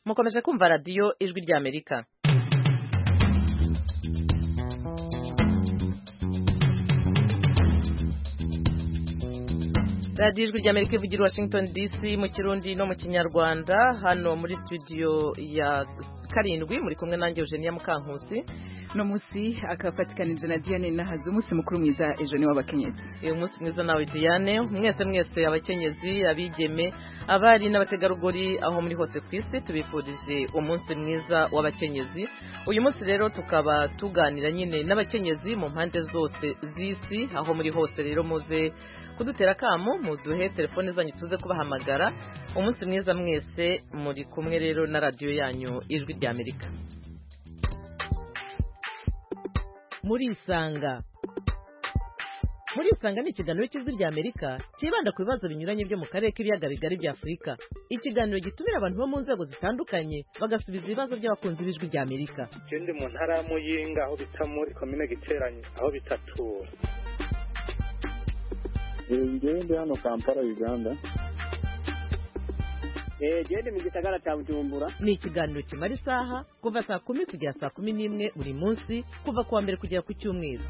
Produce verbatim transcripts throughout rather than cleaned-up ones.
mukomeje kumva radiyo ijwi ry'Amerika. radiyo ijwi ry'Amerika ivugira Washington D C mu Kirundi no mu Kinyarwanda. Hano muri studio ya karindwi muri kumwe nanjye Eugenia Mukankusi. No musi akafatikanije na Diane Nahazo, umunsi mukuru mwiza ejo ni w'abakenyezi. Uyu munsi mwiza nawe Diane, mwese mwese abakenyezi, abigeme, abari n'abategarugori aho muri hose kwisi tubifurije umunsi mwiza w'abakenyezi. Uyu munsi rero tukaba tuganira nyine n'abakenyezi mu mpande zose z'isi aho muri hose. Rero muze kudutera kamo, muduhe telefone zanyu tuze kubahamagara. Umunsi mwiza mwese, muri kumwe rero na radio yanyu ijwi ry'Amerika. Muri isanga muri isanga ni ikiganiro cy'ijwi ry'Amerika kibanda ku bibazo binyuranye byo mu karere k'ibiyaga bigari bya Afurika. Ikiganiro gitumira abantu bo mu nzego zitandukanye bagasubiza ibibazo by'abakunzi b'ijwi ry'Amerika. Ikindi mu ntara ya Muyinga aho bita muri komine Giteranyi aho bitatura. Ngende hano Kampala Uganda. Eh gende mu gisagara cya Bujumbura. Ni ikiganiro kimara isaha kuva saa kumi kugera saa kumi n'imwe buri munsi kuva kuwa mbere kugera ku cyumweru.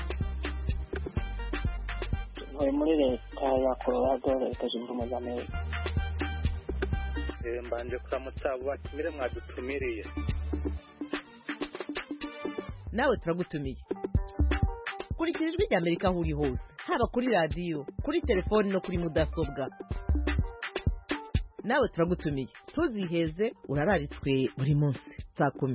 Muri muri leta ya Colorado leta zunze ubumwe za Amerika. Eh mbanje kuramutsa abo batumire mwadutumiriye. Nawe turagutumiye. Kurikira ijwi ry'Amerika aho uri hose, haba kuri radio, kuri telefone no kuri mudasobwa. Nawe turagutumiye, tuziheze urararitswe buri munsi saa kumi.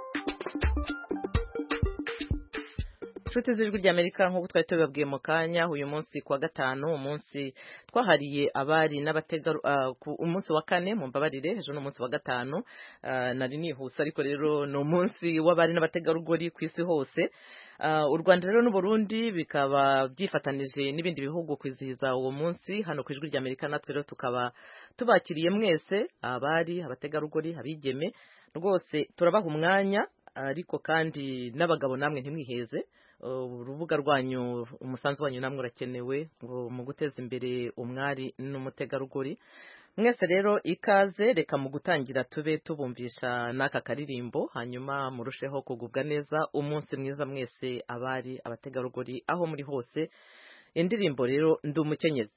Nshuti z'ijwi ry'Amerika, nk'uko twari tubabwiye mu kanya, uyu munsi kuwa gatanu, umunsi twahariye abari n'abategaru uh, umunsi wa kane mu mbabarire, ejo no umunsi wa gatanu. Uh, nari nihuse ariko rero no umunsi w'abari n'abategarugori ku isi hose. Uh, u Rwanda rero n'u Burundi bikaba byifatanije n'ibindi bihugu kwizihiza uwo munsi. Hano ku ijwi ry'Amerika natwe rero tukaba tubakiriye mwese, abari abategarugori, abigeme, rwose turabaha umwanya, ariko kandi n'abagabo namwe ntimwiheze. Urubuga rwanyu, umusanzu wanyu namwe urakenewe mu guteza imbere umwari n'umutegarugori. Mwese rero ikaze, reka mu gutangira tube tubumvisha n'aka karirimbo, hanyuma murusheho kugubwa neza. Umunsi mwiza mwese abari abategarugori aho muri hose. Indirimbo rero Ndi Umukenyezi.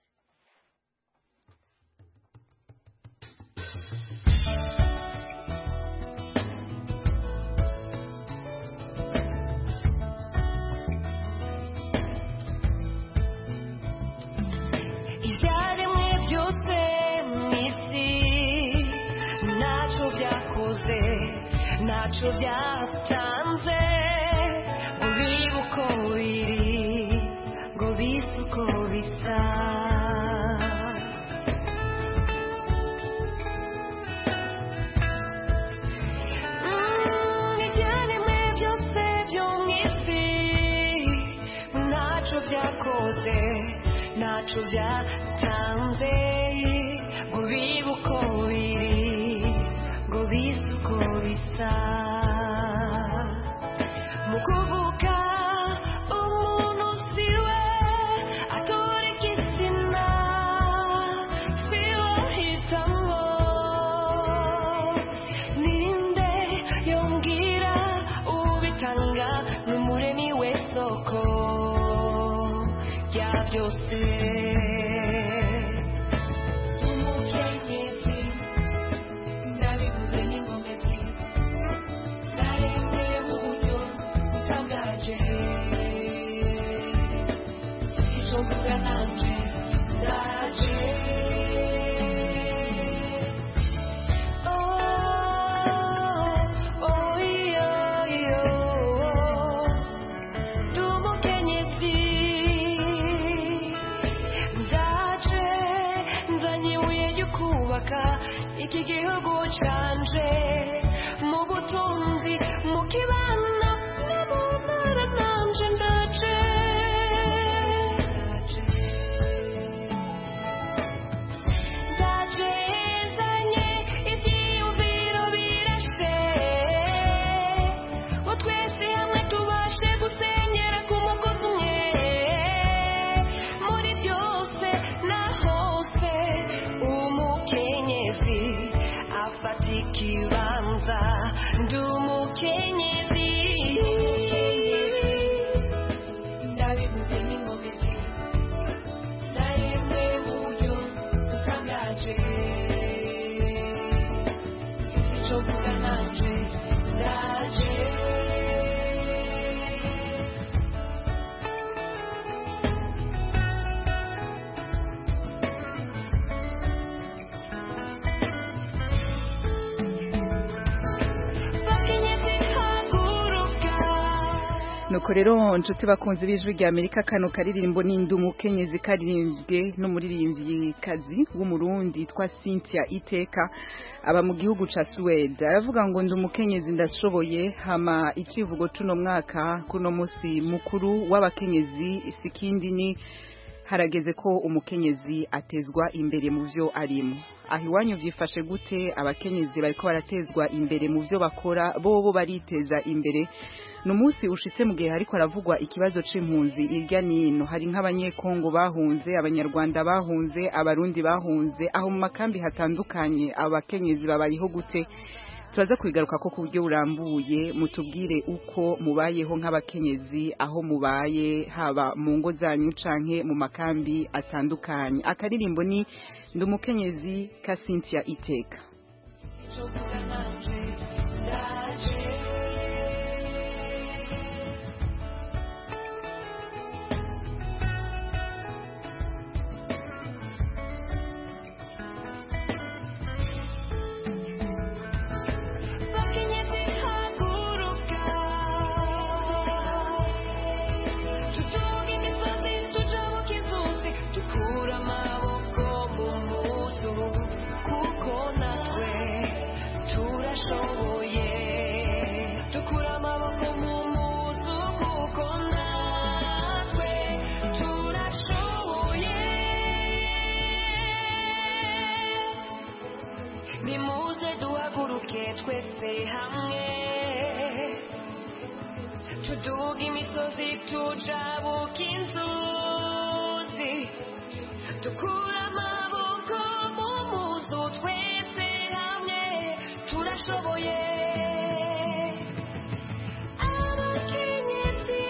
Nacho byatanze ngo bibuko biri ngo bisuko bisa ibyaremwe byose byo mu isi nacho byakoze nacho byatanze ngo bibuko biri ngo bisuko bisa mukuvuka umuntu siwe atora igitsina siwe hitamo ninde yombwira ubitanga n'umuremi w'isoko ya byose. Iki gihugu canje mu butunzi mu kibano mu ntara nanje ndaje ndaje zanye ivyiyumviro birashe ngo twese hamwe tubashe gusenyera ku mugozi umwe muri byose na hose umukenyezi fata ikibanza ndi umukenyezi ndabivuze n'inkomezi naremwe mu buryo butangaje icyo mvuga nanje ndaje nuko rero nshuti bakunze b'ijwi rya Amerika kano karirimbo n'indi umukenyezi karirimbwe n'umuririmbyi kazi w'umurundi twa Cynthia Iteka aba mu gihugu ca Suède aravuga ngo ndi umukenyezi ndashoboye hama icivugo tuno mwaka kuno musi mukuru w'abakenyezi sikindi ni harageze ko umukenyezi atezwa imbere mu byo arimo aho iwanyu byifashe gute abakenyezi bariko baratezwa imbere mu byo bakora bobo bariteza imbere numunsi ushitse mu gihe hariko aravugwa ikibazo c'impunzi irya nino hari nk'abanyekongo bahunze abanyarwanda bahunze abarundi bahunze aho mu makambi hatandukanye abakenyezi babayeho gute turaza kubigaruka ko ku buryo burambuye mutubwire uko mubayeho nk'abakenyezi aho mubaye haba mu ngo zanyu canke mu makambi atandukanye akaririmbo ni ndi umukenyezi ka Cynthia Iteka twese hamwe tuduga imisozi tujabuka inzuzi dukura amaboko mu muzu twese hamwe turashoboye abakenyezi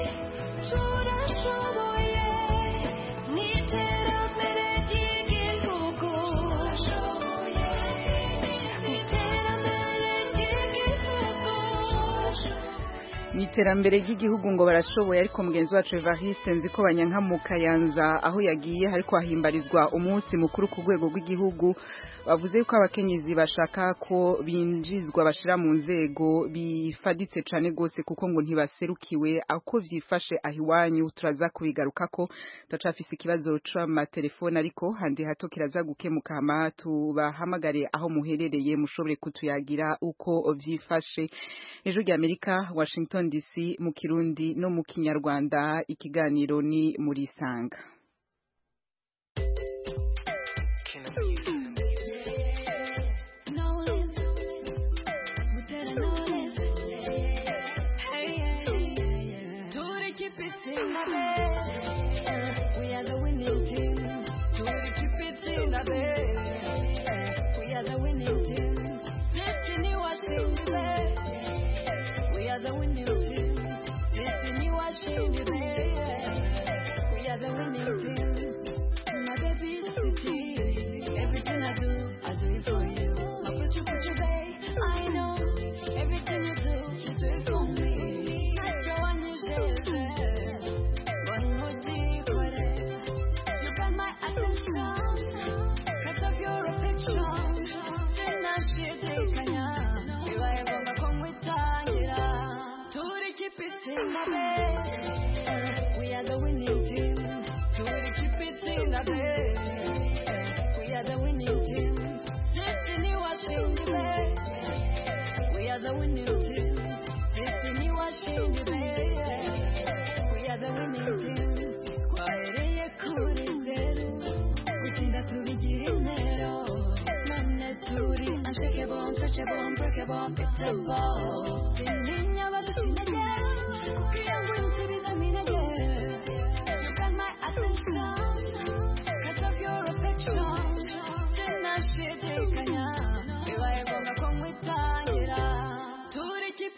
turashoboye n'iterambere ry'igihugu turashoboye Niterambere ry'igihugu ngo barashoboye ariko mugenzi wacu Evariste nziko banyanka mu Kayanza aho yagiye hariko ahimbarizwa umunsi mukuru ku rwego rw'igihugu bavuze yuko abakenyezi bashaka ko binjizwa bashira mu nzego bifaditse cane gose kuko ngo ntibaserukiwe ako vyifashe ahiwanyu turaza kubigaruka ko tacafise ikibazo c'ama telefone ariko handi hato kiraza gukemuka hama tubahamagare aho muherereye mushobore kutuyagira uko vyifashe ejo rya Amerika Washington D C mu Kirundi no mu Kinyarwanda ikiganiro ni muri Sanga We are the winning team. To keep it in the bed. We are the winning team. Destiny watching the bed. We are the winning team. Destiny watching the bed. We are the winning team. My baby, city. Everything I do, I do it for you. I put you, put you, babe. I know everything you do, you do it for me. That's your one you share. Because of your affection, then I should take a nap. You are going to come with Tangira. To keep it in the bed. We are the winning team. To keep it in the bed. We are the winning team. Destiny watching the bed. We are the winning team. Destiny watching the bed. We are the winning team. Square Kurizeru. Tubigira intero none turi unshakable, untouchable, unbreakable, unbeatable. Sintinya badusinage kuko iyo ngura unsubizamo intege. You got my attention because of your affection. Sinashidikanya bibaye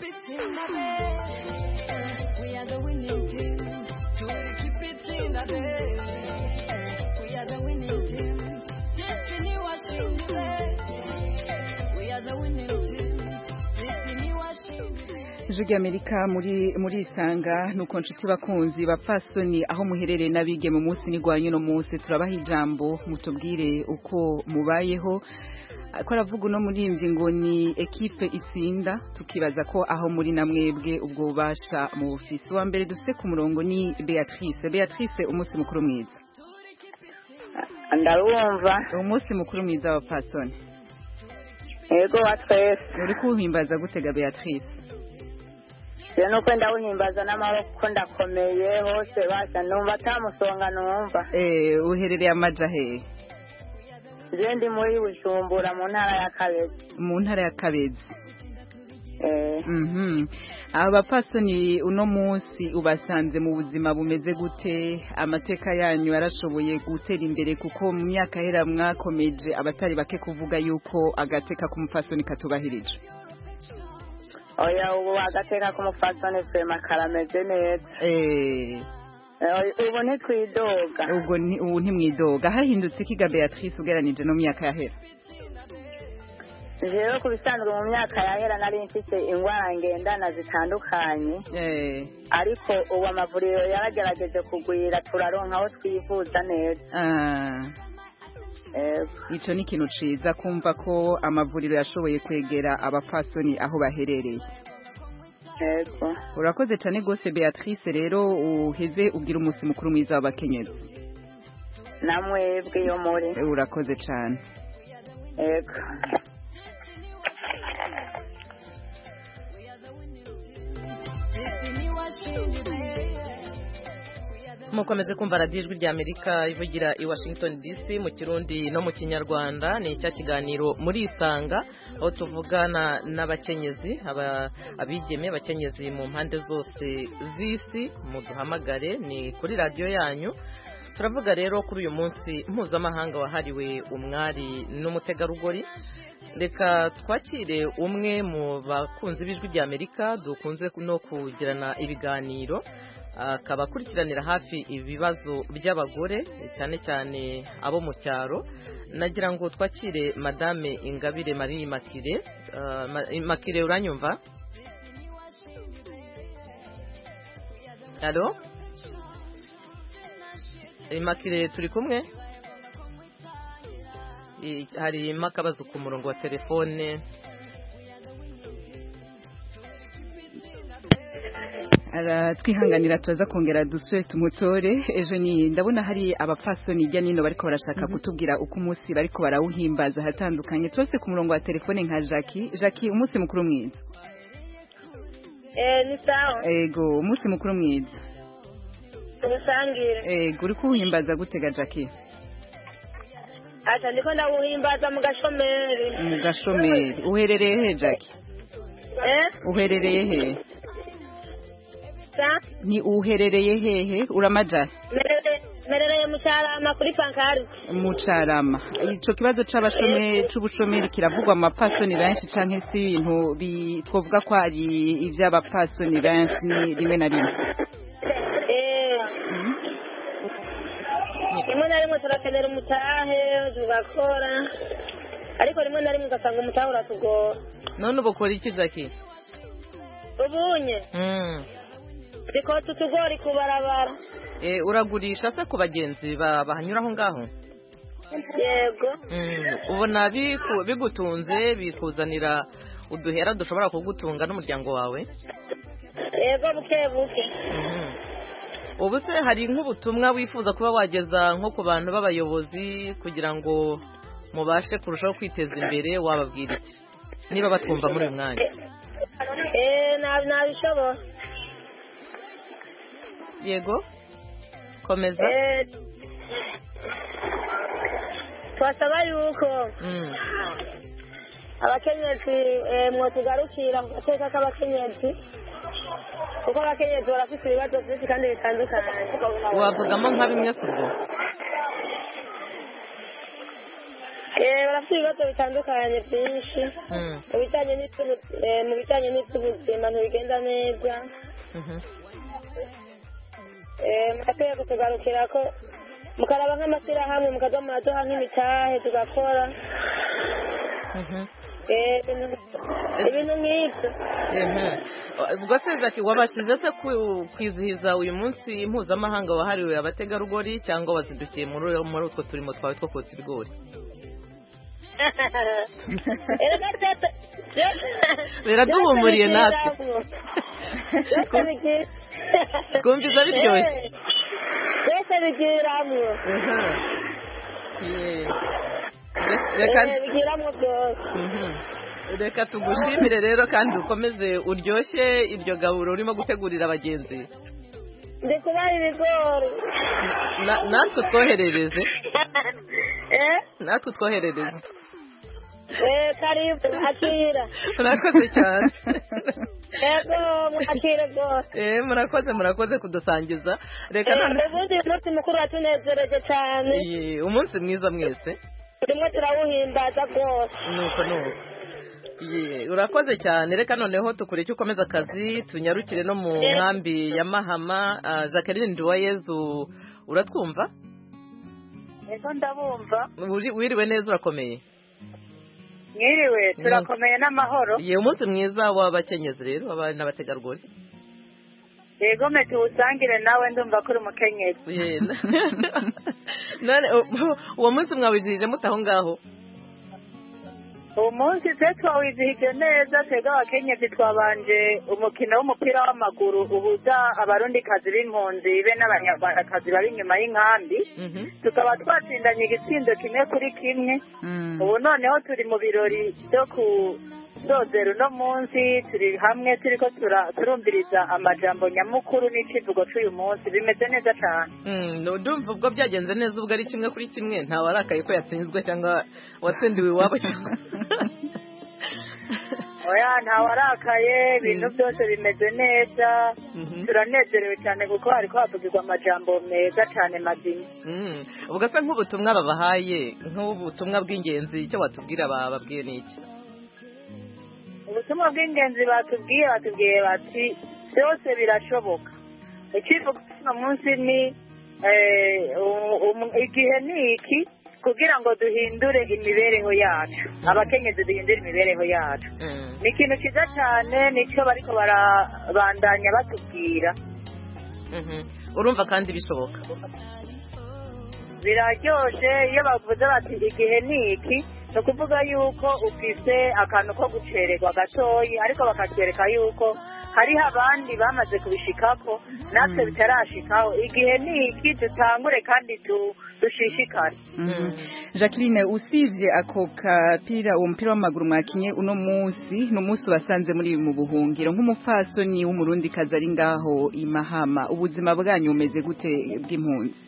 it in the bed. We are the winning team. To keep it in the bed. We are the winning team. Destiny washing the bed. We are the winning team. Destiny washing the bed. Ijwi Amerika muri muri isanga nuko nshuti bakunzi bapfasoni aho muherereye nabige mu munsi nigwanye no munsi turabaha ijambo mutubwire uko mubayeho ko aravuga no murimvye ngo ni equipe itsinda tukibaza ko aho muri namwebwe ubwo bubasha mu ofisi wa mbere dufite ku murongo ni Beatrice Beatrice umunsi mukuru mwiza Ndabumva umunsi mukuru mwiza wa pasoni Yego watwese uri kuhimbaza gutega Beatrice Rero nuko ndawuhimbaza n'amaboko ndakomeye hose basha numva atamusonga numva eh uherereye amaja he Je ndi muri Bujumbura mu ntara ya Kabezi mu ntara ya Kabezi eh mhm aba pasoni uno munsi ubasanze mu buzima bumeze gute amateka yanyu yarashoboye gutera imbere kuko mu myaka hera mwakomeje abatari bake kuvuga yuko agateka k'umufasoni katubahirije Oya ubu agateka k'umufasoni fema karameze neza eh ubu ntitwidoga ubwo ubu ntimwidoga hahindutse ikiga Beatrice ugeranije no myaka yahera Jewe ku bisanzwe mu myaka yahera nari mfite ingwara ngendana zitandukanye eh ariko ubu amavuriro yaragerageje kugwira turaronka aho twivuza neza ah ico ni ikintu ciza kumva ko amavuriro yashoboye kwegera abapfasoni aho baherereye Yego urakoze cyane gose Beatrice rero uheze ugira umunsi mukuru mwiza w'abakenyezi namwebwe yo muri urakoze cyane Yego mukomeje kumva radiyo ijwi rya Amerika ivugira i Washington D C mu kirundi no mu kinyarwanda ni icya kiganiro muri isanga aho tuvugana n'abakenyezi abigeme abakenyezi mu mpande zose z'isi muduhamagare ni kuri radiyo yanyu turavuga rero kuri uyu munsi mpuzamahanga wahariwe umwari n'umutegarugori reka twakire umwe mu bakunzi b'ijwi rya Amerika dukunze no kugirana ibiganiro akaba akurikiranira hafi ibibazo by'abagore cyane cyane abo mu cyaro nagira ngo twakire madame Ingabire Marie Makire uh, Makire uranyumva Allo Makire turi kumwe hari makabazo ku murongo wa telefone ara twihanganira tuza kongera duswe tumutore ejo ni ndabona hari abapfasoni ijya nino bariko barashaka mm -hmm. kutubwira uko umunsi bariko barawuhimbaza hatandukanye twese ku murongo wa telefone nka Jackie Jackie umunsi mukuru mwiza eh ni sawa ego umunsi mukuru mwiza tubasangire ego uri kuhimbaza gutega Jackie Ata ndiko ndawuhimbaza mu gashomeri mu gashomeri uherereye he Jackie eh uherereye he Sa ni uherereye hehe uramaja merereye mu Carama kuri Pankari mu Carama ico kibazo c'abashome c'ubushomeri kiravugwa amapasoni benshi canke si ibintu bitwovuga ko ari ivy'abapasoni benshi ni rimwe na rimwe eh rimwe na rimwe turakenera umutahe tugakora ariko rimwe na rimwe ugasanga umutahe uratugora none ubukora iki Jackie ubunye mm Diko tutugori kubarabara. Eh uragurisha se ku bagenzi bahanyura aho ngaho? Yego. Mm ubona bigutunze bikuzanira uduhera dushobora kugutunga n'umuryango wawe? Yego buke buke. Mhm. Ubu se hari nk'ubutumwa wifuza kuba wageza nko ku bantu b'abayobozi kugira ngo mubashe kurushaho kwiteza imbere wababwira iki? Niba batwumva muri uyu mwanya. Eh nabishobora. Yego komeza eh twasaba yuko mm abakenyezi mwo tugarukira mu gateka k'abakenyezi kuko abakenyezi barafite ibibazo byinshi kandi bitandukanye wavugamo nka bimwe subwo Eh, barafite ibibazo bitandukanye byinshi mu bijyanye mu bijyanye n'iby'ubuzima ntibigenda neza. Murakwiye kutugarukira ko mukaraba nk'amashyirahamwe mukaza muraduha nk'imitahe tugakora ibintu nk'ibyo. ubwo se Jackie wabashije se kwizihiza uyu munsi mpuzamahanga wahariwe abategarugori cyangwa wazindukiye muri utwo turimo twawe two kotsa ibigori? biraduhumuriye natwe twumviza biryoshye byose bigiramwo bigiramwo byose. reka tugushimire rero kandi ukomeze uryoshye iryo gaburo urimo gutegurira abagenzi. ndi kubaha ibigori natwe twoherereze natwe twoherereze. Eh, karibu akira. Murakoze cyane. Ego mwakire rwose. Eh, murakoze murakoze kudusangiza. Reka none ubundi umunsi mukuru watunezereje cyane. Eh, umunsi mwiza mwese. Turimo turawuhimbaza rwose. Nuko nuko. Ye, urakoze cyane. Reka noneho tukureke ukomeza akazi tunyarukire no mu nkambi ya Mahama. uh, Jacqueline Nduwayezu uratwumva? Ego ndabumva. Wiriwe neza urakomeye? Mwiriwe turakomeye n'amahoro. Ye, umunsi mwiza w'abakenyezi rero abari n'abategarugori. Yego me tuwusangire nawe ndumva kuri umukenyezi. Ye. None uwo munsi mwawijije mutaho ngaho? Uwo munsi twe twawizihije neza twebwe abakenyezi twabanje umukino w'umupira w'amaguru uhuza abarundikazi b'impunzi be n'abanyarwandakazi bari inyuma y'inkambi. Tukaba twatsindanye igitsindo kimwe kuri kimwe. Ubu noneho turi mu birori byo kudodera uno munsi turi hamwe turiko turumviriza amajambo nyamukuru n'icivugo c'uyu munsi bimeze neza cyane. Ndumva ubwo byagenze neza ubwo ari kimwe kuri kimwe nta warakaye ko yatsinzwe cyangwa watsindiwe iwabo cyangwa oya nta warakaye ibintu byose bimeze neza turanezerewe cyane kuko hariko havugirwa amajambo meza cyane mazima. ubwo se nk'ubutumwa babahaye nk'ubutumwa bw'ingenzi icyo watubwira bababwiye n'iki? Ubutumwa bw'ingenzi batubwiye batubwiye bati byose birashoboka. Ikivugo cy'uno munsi ni igihe ni iki kugira ngo duhindure imibereho yacu abakenyezi duhindure imibereho yacu. Ni ikintu cyiza cyane nicyo bariko barabandanya batubwira. Urumva kandi bishoboka? Biraryoshe iyo bavuze bati igihe ni iki ni ukuvuga yuko ufise akantu ko gucererwa gatoyi ariko bakatwereka yuko hariho abandi bamaze kubishikako natwe bitarashikaho. Igihe ni iki dutangure kandi dushishikare. Jacqueline usivye ako kapira uwo mupira w'amaguru mwakinye uno munsi no munsi basanze muri mu buhungiro nk'umufasoni w'umurundi kazi ari ngaho i Mahama ubuzima bwanyu bumeze gute bw'impunzi?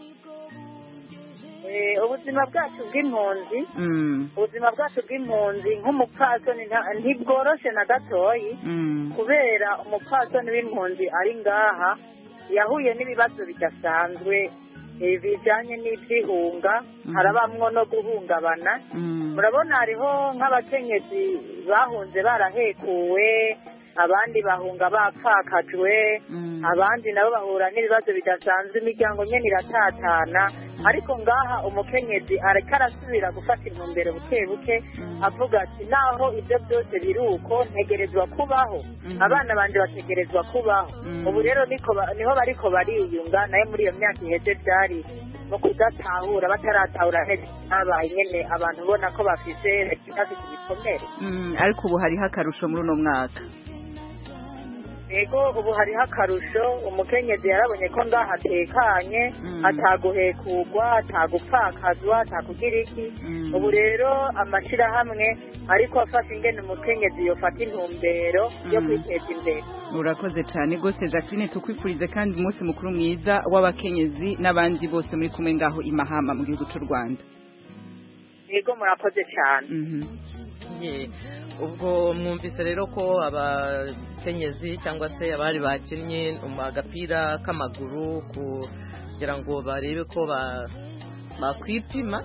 Ubuzima bwacu bw'impunzi ubuzima bwacu bw'impunzi nk'umupfasoni ntibworoshe na gatoyi kubera umupfasoni w'impunzi ari ngaha yahuye n'ibibazo bidasanzwe bijyanye n'ibyihunga harabamwo no guhungabana. Murabona hariho nk'abakenyezi bahunze barahekuwe abandi bahunga bapfakajwe abandi nabo bahura n'ibibazo bidasanzwe imiryango nyene iratatana ariko ngaha umukenyezi ariko arasubira gufata intumbero buke buke avuga ati naho ibyo byose biruko ntegerezwa kubaho abana banje bategerezwa kubaho. Ubu rero niho bariko bariyunga nayo muri iyo myaka iheze byari no kudatahura bataratahura neza abaye nyene abantu ubona ko bafise bafite ibikomere. Ariko ubu hariho akarusho muri uno mwaka. Ego ubu hariho akarusho umukenyezi yarabonye ko ngaha atekanye ataguhekugwa atagupfakazwa atakugira iki. Ubu rero amashirahamwe ariko afasha ingene umukenyezi yofata intumbero yo kwiteza imbere. Urakoze cyane gose Jacqueline tukwifurize kandi umunsi mukuru mwiza w'abakenyezi n'abandi bose muri kumwe ngaho i Mahama mu gihugu cy'u Rwanda. Ego murakoze cyane. Ubwo mwumvise rero ko abakenyezi cyangwa se abari bakinnye agapira k'amaguru kugira ngo barebe ko bakwipima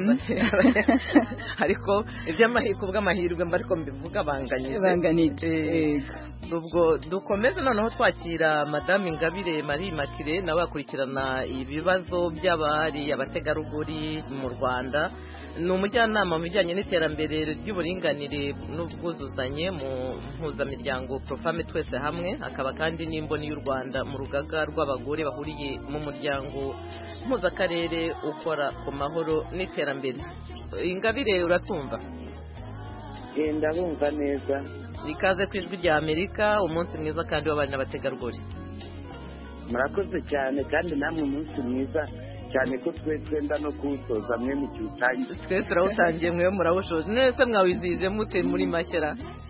ariko iby'amahirwe ubw'amahirwe mba ariko mbivuga banganyije ubwo dukomeze noneho twakira Madame Ingabire Marie Immaculée nawe akurikirana ibibazo by'abari abategarugori mu Rwanda ni umujyanama mu bijyanye n'iterambere ry'uburinganire n'ubwuzuzanye mu mpuzamiryango Profame Twese Hamwe akaba kandi n'imboni y'u Rwanda mu rugaga rw'abagore bahuriye mu muryango mpuzakarere ukora ku mahoro n'iterambere. Ingabire uratumva? Genda bumva neza. Ikaze ku ijwi rya Amerika umunsi mwiza kandi w'abana n'abategarugori. Murakoze cyane kandi namwe umunsi mwiza cyane ko twe twenda no kuwusoza mwe mu cyutangiye. Twe turawutangiye mwe murawushoje nese mwawizije mute muri Mashyira?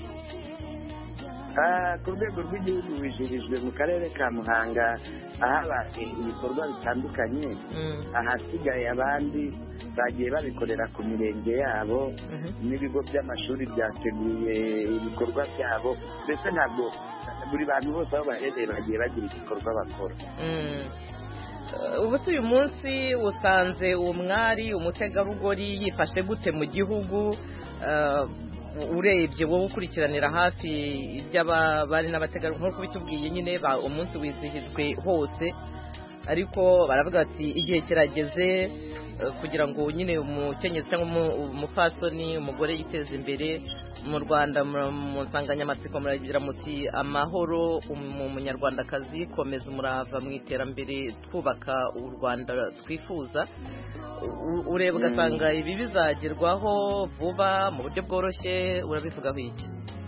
Ah, ku rwego rw'igihugu wijirijwe mu karere ka Muhanga ahabaye ibikorwa bitandukanye ahasigaye abandi bagiye babikorera ku mirenge yabo n'ibigo by'amashuri byateguye ibikorwa byabo mbese ntabwo buri bantu bose aho baherereye bagiye bagira igikorwa bakora. Ubu se uyu munsi usanze uwo mwari umutegarugori yifashe gute mu gihugu urebye wowe ukurikiranira hafi iby'abari n'abategarugori nk'uko bitubwiye nyine umunsi wizihijwe hose ariko baravuga ati igihe kirageze kugira ngo nyine umukenyezi cyangwa umupfasoni umugore yiteze imbere mu Rwanda mu nsanganyamatsiko muragira muti amahoro mu munyarwandakazi komeza umurava mu iterambere twubaka u Rwanda twifuza ureba ugasanga ibi bizagerwaho vuba mu buryo bworoshye urabivugaho iki?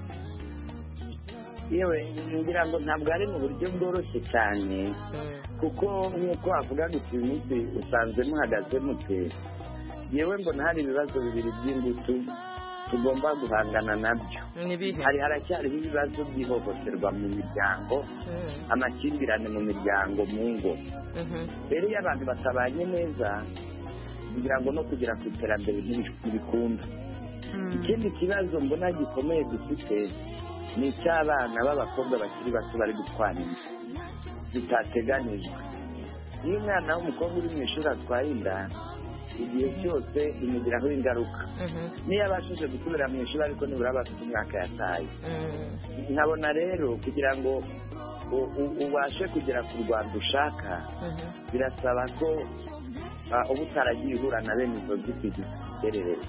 yewe ngira ngo ntabwo ari mu buryo bworoshye cyane kuko nk'uko wavuga gusa uyu munsi usanze muhagaze mute yewe mbona hari ibibazo bibiri by'ingutu tugomba guhangana nabyo. Hari haracyariho ibibazo by'ihohoterwa mu miryango amakimbirane mu miryango mu ngo rero iyo abantu batabanye neza kugira ngo no kugera ku iterambere ntibikunda. Ikindi kibazo mbona gikomeye dufite ni icy'abana b'abakobwa bakiri bato bari gutwara inda bitateganijwe. Iyo umwana w'umukobwa uri mu ishuri atwaye inda igihe cyose imugiraho ingaruka niyo abashije gusubira mu ishuri ariko nibura aba afite umwaka yataye. Nkabona rero kugira ngo ubashe kugera ku Rwanda ushaka birasaba ko uba utaragiye uhura na bene izo z'iki ziterereza.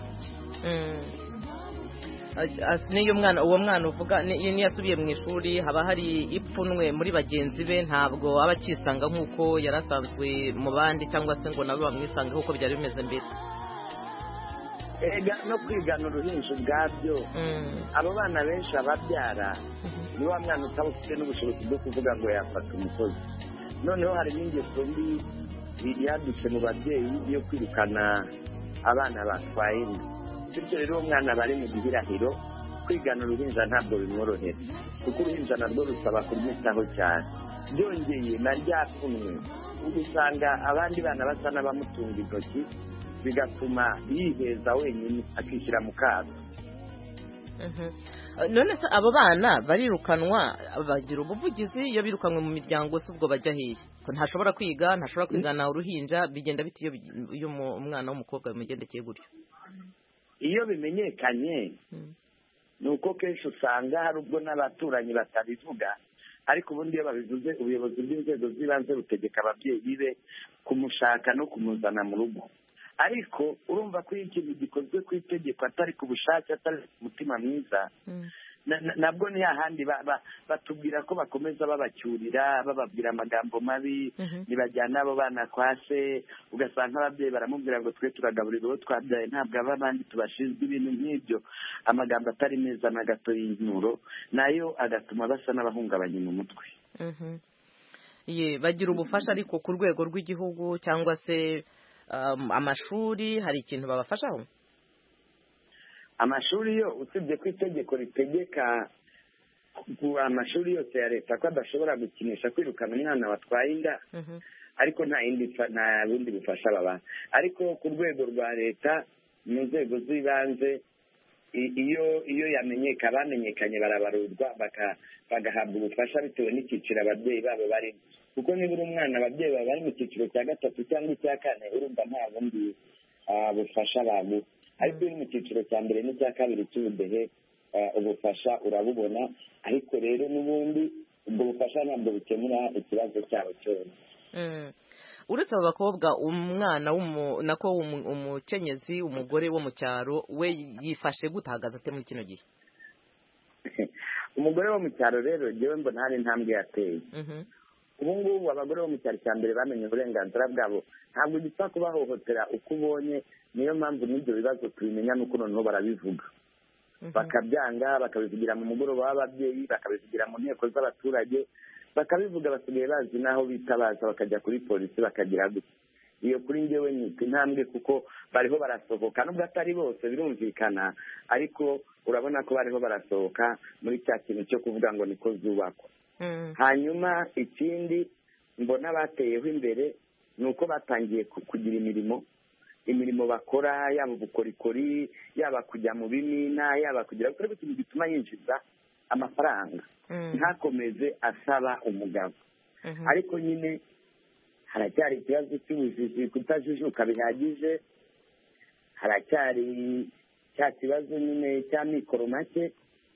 Niyo mwana uwo mwana uvuga niyo yasubiye mu ishuri haba hari ipfunwe muri bagenzi be ntabwo aba akisanga nk'uko yarasanzwe mu bandi cyangwa se ngo nabo bamwisanga nk'uko byari bimeze mbere. Ega no kwigana uruhinja ubwabyo abo bana benshi ababyara ni wa mwana utaba ufite n'ubushobozi bwo kuvuga ngo yafata umukozi. Noneho hari n'ingeso mbi yadutse mu babyeyi yo kwirukana abana batwaye inda bityo rero umwana bari mu gihirahiro kwigana uruhinja ntabwo bimworohera kuko uruhinja narwo rusaba kurwitaho cyane. Byongeye na ryapfunwe usanga abandi bana basa n'abamutunga intoki bigatuma yiheza wenyine akishyira mu kato. None se abo bana barirukanwa bagira ubuvugizi iyo birukanwe mu miryango se ubwo bajya hehe ko ntashobora kwiga ntashobora kwigana uruhinja bigenda bite iyo umwana w'umukobwa bimugendekeye gutyo? Iyo bimenyekanye ni uko kenshi usanga hari ubwo n'abaturanyi batabivuga ariko ubundi iyo babivuze ubuyobozi bw'inzego z'ibanze butegeka ababyeyi be kumushaka no kumuzana mu rugo. Ariko urumva ko iyo ikintu gikozwe ku itegeko atari ku bushake atari ku mutima mwiza nabwo ni hahandi batubwira ko bakomeza babacyurira bababwira amagambo mabi ntibajyana abo bana kwa se ugasanga ababyeyi baramubwira ngo twe turagaburira uwo twabyaye ntabwo aba abandi tubashinzwe ibintu nk'ibyo amagambo atari meza na gato y'inkuru nayo agatuma basa n'abahungabanye mu mutwe. Ye bagira ubufasha ariko ku rwego rw'igihugu cyangwa se amashuri hari ikintu babafashaho? Amashuri yo usibye ko itegeko ritegeka amashuri yose ya leta ko adashobora gukinisha kwirukana umwana watwaye inda ariko nta yindi nta bundi bufasha baba. Ariko ku rwego rwa leta mu nzego z'ibanze iyo iyo yamenyeka bamenyekanye barabarurwa bagahabwa ubufasha bitewe n'icyiciro ababyeyi babo barimo. kuko niba uri umwana ababyeyi bawe bari mu cyiciro cya gatatu cyangwa icya kane urumva nta bundi bufasha baguha, ariko uri mu cyiciro cya mbere n'icya kabiri cy'ubudehe ubufasha urabubona, ariko rero n'ubundi ubwo bufasha ntabwo bukemura ikibazo cyabo cyose. uretse abo bakobwa, umwana nako umukenyezi umugore wo mu cyaro we yifashe gutahagaza ate muri kino gihe? umugore wo mu cyaro rero njyewe mbona hari intambwe yateye. ubu ngubu abagore bo mu cyaro cya mbere bamenye uburenganzira bwabo, ntabwo gipfa kubahohotera uko ubonye. niyo mpamvu n'ibyo bibazo tubimenya nuko noneho barabivuga, bakabyanga, bakabivugira mu mugoroba w'ababyeyi, bakabivugira mu nteko z'abaturage, bakabivuga. basigaye bazi n'aho bitabaza bakajya kuri polisi bakagira gutya. iyo kuri njyewe ni intambwe kuko bariho barasohoka, nubwo atari bose birumvikana, ariko urabona ko bariho barasohoka muri cya kintu cyo kuvuga ngo niko zubakwa. hanyuma ikindi mbona bateyeho imbere ni uko batangiye kugira imirimo imirimo bakora, yaba ubukorikori, yaba kujya mu bimina, yaba kugira gukora ikintu gituma yinjiza amafaranga, ntakomeze asaba umugabo. ariko nyine haracyari ikibazo cy'ubujiji, kutajijuka bihagije, haracyari cya kibazo nyine cya mikoro make.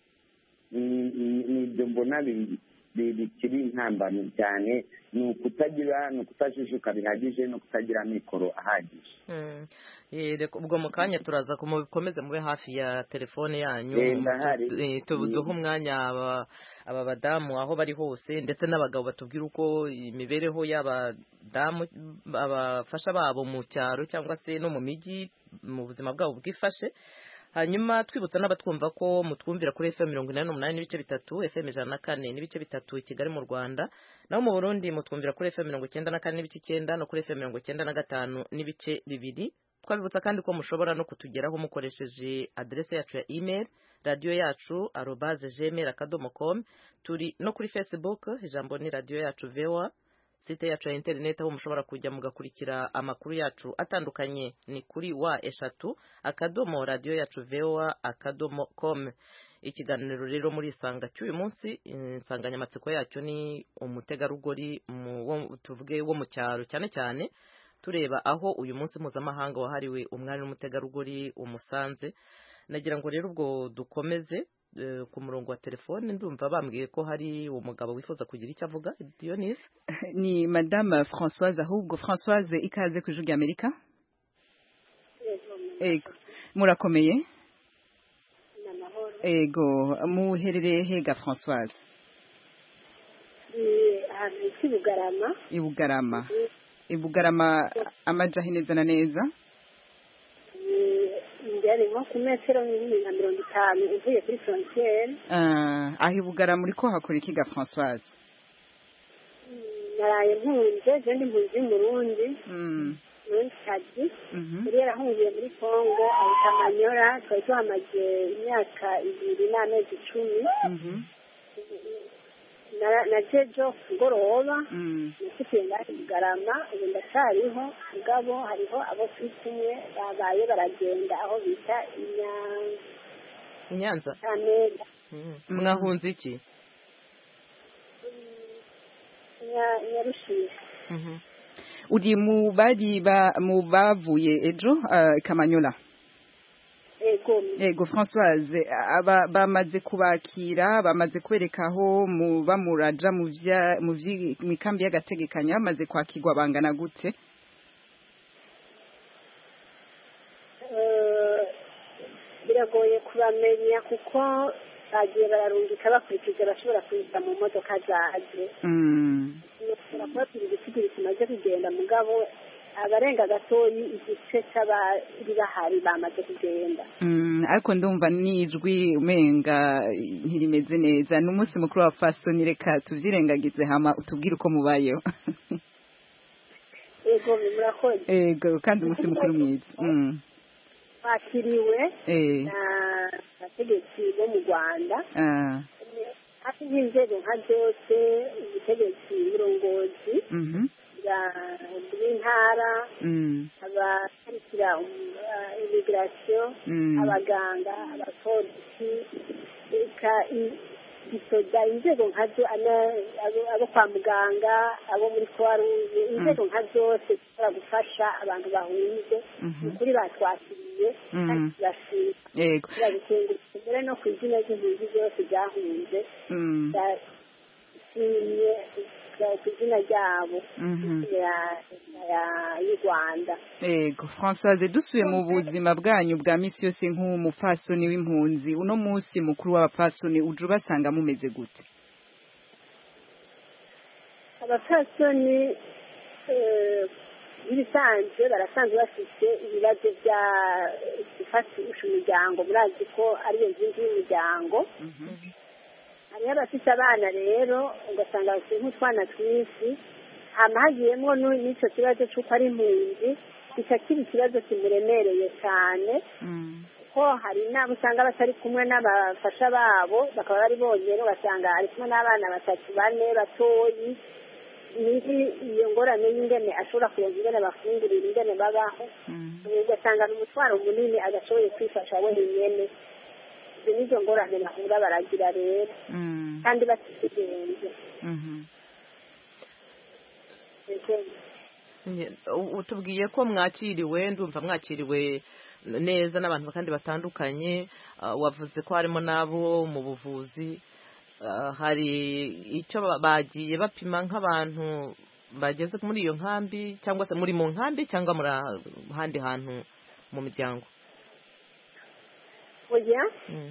n'ibyo mbona bikiri intambamyi cyane, ni ukutagira ni ukutajijuka bihagije no kutagira mikoro ahagije. ubwo mu kanya turaza mukomeze mube hafi ya telefone yanyu, duhe umwanya aba badamu aho bari hose, ndetse n'abagabo batubwira uko imibereho y'abadamu abafasha babo mu cyaro cyangwa se no mu mijyi mu buzima bwabo bwifashe. hanyuma twibutsa n'abatwumva ko mutwumvira kuri F M mirongo inani n'umunani n'ibice bitatu, F M ijana na kane n'ibice bitatu i Kigali mu Rwanda, naho mu Burundi mutwumvira kuri F M mirongo icyenda na kane n'ibice icyenda no kuri F M mirongo icyenda na gatanu n'ibice bibiri. twabibutsa kandi ko mushobora no kutugeraho mukoresheje adresse yacu ya email radio yacu arobase gmail akadomo com. turi no kuri Facebook, ijambo ni radio yacu V O A. site yacu ya internet aho mushobora kujya mugakurikira amakuru yacu atandukanye ni kuri wa eshatu akadomo radio yacu V O A akadomo com. ikiganiro rero muri isanga cy'uyu munsi, insanganyamatsiko yacyo ni umutegarugori tuvuge wo mu cyaro, cyane cyane tureba aho uyu munsi mpuzamahanga wahariwe umwari n'umutegarugori umusanze. nagira ngo rero ubwo dukomeze ku murongo wa telefone, ndumva bambwiye ko hari umugabo wifuza kugira icyo avuga. Dionise ni Madame Françoise, ahubwo Françoise ikaze ku Ijwi ry'Amerika. Ego murakomeye? Ego muherereye hega Françoise? ahantu i Bugarama. I Bugarama. I Bugarama amajahe neza na neza? nko ku metero nka mirongo itanu uvuye kuri frontiere. aho i Bugarama uriko hakora iki ga Françoise? naraye mpunze, je ndi mpunzi y'Umurundi. muri kazi yari yarahungiye muri Congo ahita Manyora, twari tuhamaze imyaka ibiri n'amezi icumi. naje jo ngoroba nifitiye ngaho Bugarama, ubu ndacyariho mugabo hariho abo turi kumwe babaye baragenda aho bita Inyanza. Inyanza. mwahunze iki? Nyarushira. uri mu bari mu bavuye ejo Kamanyola? Ego. Ego Françoise, aba bamaze kubakira, bamaze kwereka aho mu bamuraja mu vya mu mikambi y'agategekanya, bamaze kwakirwa bangana gute? Eh biragoye kubamenya kuko bagiye bararungika bakurikije bashobora kwita mu modoka zaje. Mm. Kuba turi gusigura kimaze kugenda mugabo abarenga gatoyi igice cy'abari bahari bamaze kugenda. Mm, ariko ndumva nijwi umenga ntirimeze neza. N'umunsi mukuru wa Fasoni, reka tuvyirengagize hama utubwire uko mubayo. Ego murakoze. Ego kandi umunsi mukuru mwiza. Mm. Bakiriwe eh na abategetsi bo mu Rwanda. Ah. Ati n'inzego nka zose, ubutegetsi burongozi. Mhm. Intara, mm. abakurikira immigration, mm. abaganga, abapolisi, eka igisoda inzego nkazo abo kwa muganga abo muri kwaruye inzego nka zose zishobora gufasha abantu bahunze ukuri batwakiriye kandi bashimye yego mbere no ku izina ry'impunzi zose byahunze byashimye ku izina ryabo y'u Rwanda. Yego Françoise, dusuye mu buzima bwanyu bwa misi yose nk'umupfasoni w'impunzi, uno munsi mukuru w'abapfasoni uje ubasanga mumeze gute? Abapfasoni ibisanzwe barasanzwe bafite ibibazo bya gufatisha umuryango, murazi ko ariyo nkingi y'umuryango. Hariho abafite abana rero ugasanga bafite nk'utwana twinshi, hama hagiyemo n'icyo kibazo cy'uko ari impunzi kica kiba ikibazo kimuremereye cyane, ko hari n'abo usanga batari kumwe n'abafasha babo bakaba bari bonyine, ugasanga ari kumwe n'abana batatu bane batoyi. Nizi iyo ngorane y'ingene ashobora kuronka ingene bafungurira ingene babaho, ugasanga ni umutwaro munini adashoboye kwifasha wenyine. Izo nizo ngorane bahura baragira rero kandi batigenze. Utubwiye ko mwakiriwe, ndumva mwakiriwe neza n'abantu kandi batandukanye, wavuze ko harimo n'abo mu buvuzi. Hari icyo bagiye bapima nk'abantu bageze muri iyo nkambi, cyangwa se muri mu nkambi cyangwa muri ahandi hantu mu miryango? Oya,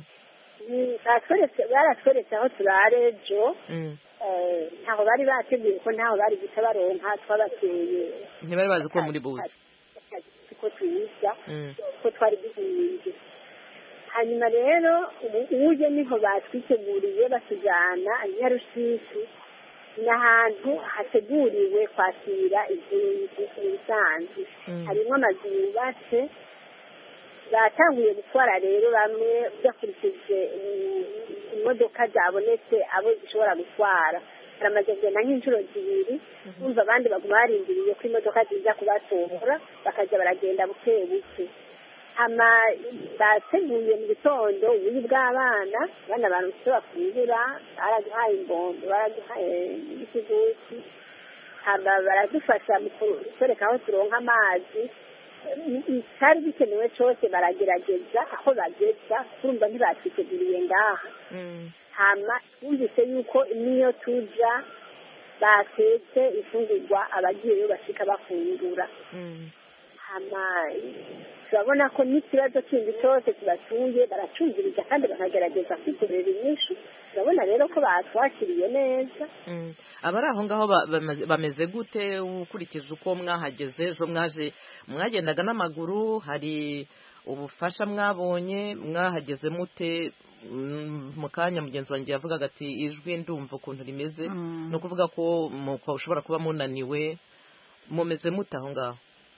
baratweretse aho turare ejo, ntaho bari bateguye ko ntaho bari guca baronka twabateye. Ntibari bazi ko muri buzi ko tuyiza ko twari duhinze. Hanyuma rero uje niho batwiteguriye batujyana Nyarusizi, n'ahantu hateguriwe kwakira impunzi ibisanzwe. Harimo amazu yubatse, batanguye gutwara rero bamwe bakurikije imodoka zabonetse abo zishobora gutwara. Baramaze kugenda nk'inshuro zibiri, bumva abandi baguma barindiriye ko imodoka ziza kubatora bakajya baragenda buke buke. Hama bateguye mu gitondo ubuyi bw'abana, abana abantu icyo bafungura, baraduhaye imbombo, baraduhaye n'ikigusi. Hama baradufasha mu kutwereka aho turonka amazi. Icyari gikenewe cyose baragerageza aho bageza, kurumva ntibatwiteguriye ngaha. Hama twumvise yuko niyo tuja batetse ifungurwa abagiyeyo bashika bafungura. Hama turabona ko n'ikibazo kindi cyose kibatuye baracungiriza kandi bakagerageza kwitorera inyishu. Turabona rero ko batwakiriye neza. Abari aho ngaho bameze gute ukurikije uko mwahageze? Zo mwaje mwagendaga n'amaguru, hari ubufasha mwabonye, mwahageze mute? Mu kanya mugenzi wanjye yavugaga ati ijwi ndumva ukuntu rimeze, no kuvuga ko ushobora kuba munaniwe. Mumeze mute aho ngaho?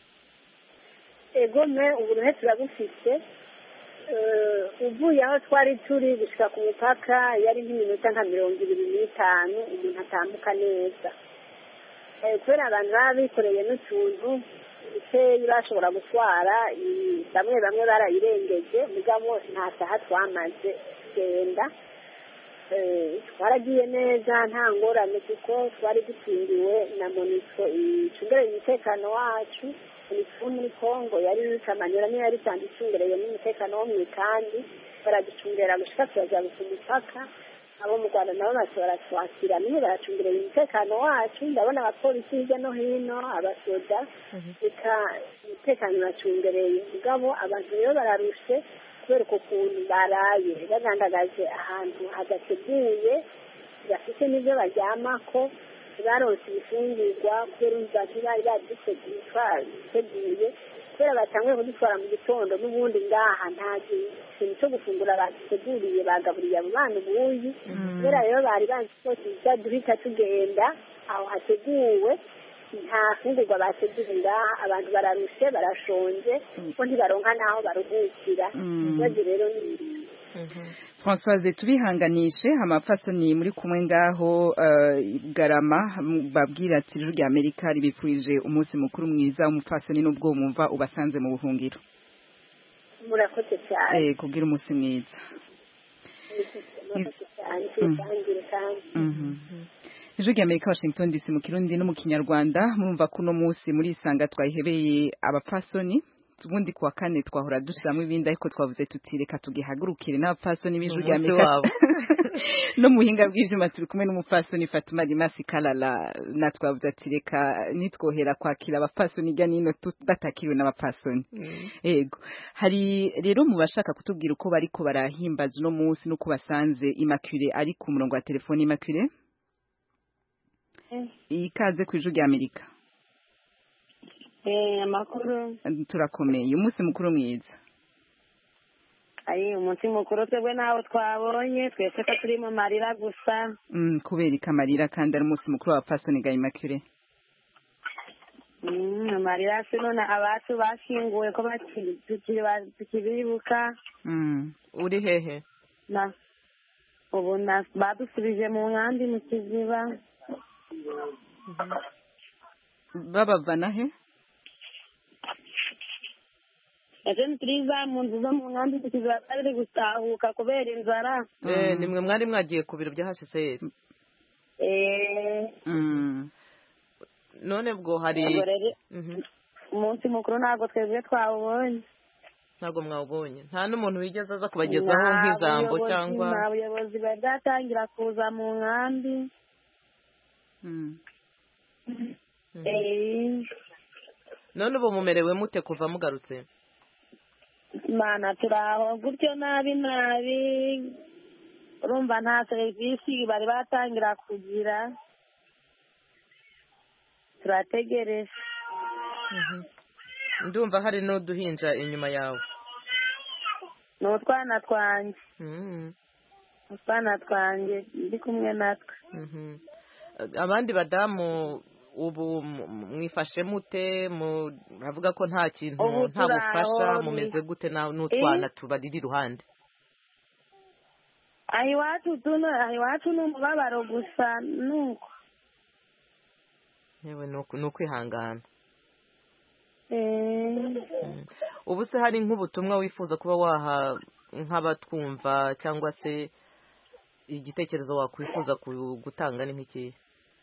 Ego me uburuhe turabufite. Uvuye aho twari turi gushika ku mupaka yari nk'iminota nka mirongo ibiri n'itanu umuntu atambuka neza. Kubera abantu baba bikoreye n'utuntu dukeyi bashobora gutwara, bamwe bamwe barayirengeje, mugabo nta saha twamaze kugenda. Twaragiye neza nta ngorane kuko twari dukingiwe na MONUSCO icungereye umutekano wacu. Muri muri Kongo yari Kamanyura niyo yari cyane icungereye n'umutekano wo mu kandi baraducungera gushika tuzaza ku mupaka. Abo mu Rwanda nabo bashobora twakira niyo baracungereye umutekano wacu. Ndabona abapolisi hirya no hino, abasoda, eka umutekano bacungereye. Mugabo abantu rero bararushe kubera ko kuntu baraye bagandagaje ahantu hadateguye, bafite n'ibyo baryamako, baronse ibifungurwa kubera inzara bari baduteguye, kubera batanguye kudutwara mu gitondo n'ubundi ngaha nta kintu cyo gufungura baduteguriye, bagaburiye abo bana ubuyi. Kubera rero bari banzi ko tuza duhita tugenda aho hateguwe, nta fungurwa bateguye ngaha. Abantu bararushe barashonje ko ntibaronka n'aho baruhukira. Ikibazo rero ni Françoise, tubihanganishe amapfasoni muri kumwe ngaho Garama babwira ati ijwi rya Amerika ribifurije umunsi mukuru mwiza umupfasoni n'ubwo mumva ubasanze mu buhungiro. Murakoze cyane. Eh, kugira umunsi mwiza. ijwi ry'Amerika Washington D C mu Kirundi no mu Kinyarwanda murumva ko uno munsi muri isanga twahebeye abapfasoni ubundi kuwa kane twahora dushiramwe ibindi ariko twavuze tutireka tugihagurukire n'abapfasoni b'ijwi ry'Amerika no muhinga bw'ivyuma turi kumwe n'umupfasoni Fatuma Rimasi Kalala na twavuze atireka nitwohera kwakira abapfasoni rya nino batakiriwe n'abapfasoni yego hari rero mu bashaka kutubwira uko bariko barahimbaza uno munsi nuko basanze Immaculée ari ku murongo wa telefone. Immaculée, ikaze ku ijwi ry'Amerika. Eh, amakuru turakomeye. Umunsi mukuru mwiza. Ayi, umunsi mukuru twebwe nawo twabonye twese ko turi mu marira gusa. Mm, kubera ikamarira kandi ari umunsi mukuru wa Pasoni ga Immaculée. Mm, marira sino na abacu bashinguwe ko bakibibuka. Mm, uri hehe? Na ubu na badusubije mu nkambi mu Kiziba. Babavana he? Ejo turiza mu nzu zo mu nkambi mu Kiziba bari gutahuka kubera inzara. Eh, nimwe mwari mwagiye ku biro bya H C R. Eh. Mm. None bwo hari umunsi mukuru ntabwo twebwe twawubonye. Ntabwo mwawubonye. Nta n'umuntu wigeze aza kubagezaho nk'ijambo cyangwa nta buyobozi bwatangira kuza mu nkambi. Mm. Eh. None ubu mumerewe mute kuva mugarutse? Mana turaho gutyo nabi nabi. Urumva nta serivisi bari batangira kugira. Turategereje. Mhm. Ndumva hari no duhinja inyuma yawe. No twana twanje. Mhm. Twana twanje ndi kumwe natwe. Mhm. Abandi badamu ubu mwifashe mute muravuga ko nta kintu nta bufasha mumeze gute n'utwana tubariri iruhande? Ahi watu tuno ahi watu n'umubabaro gusa nuko. Yewe nuko nukwihangana. Eh. Ubu se hari nk'ubutumwa wifuza kuba waha nk'abatwumva cyangwa se igitekerezo wakwifuza gutanga ni nk'iki?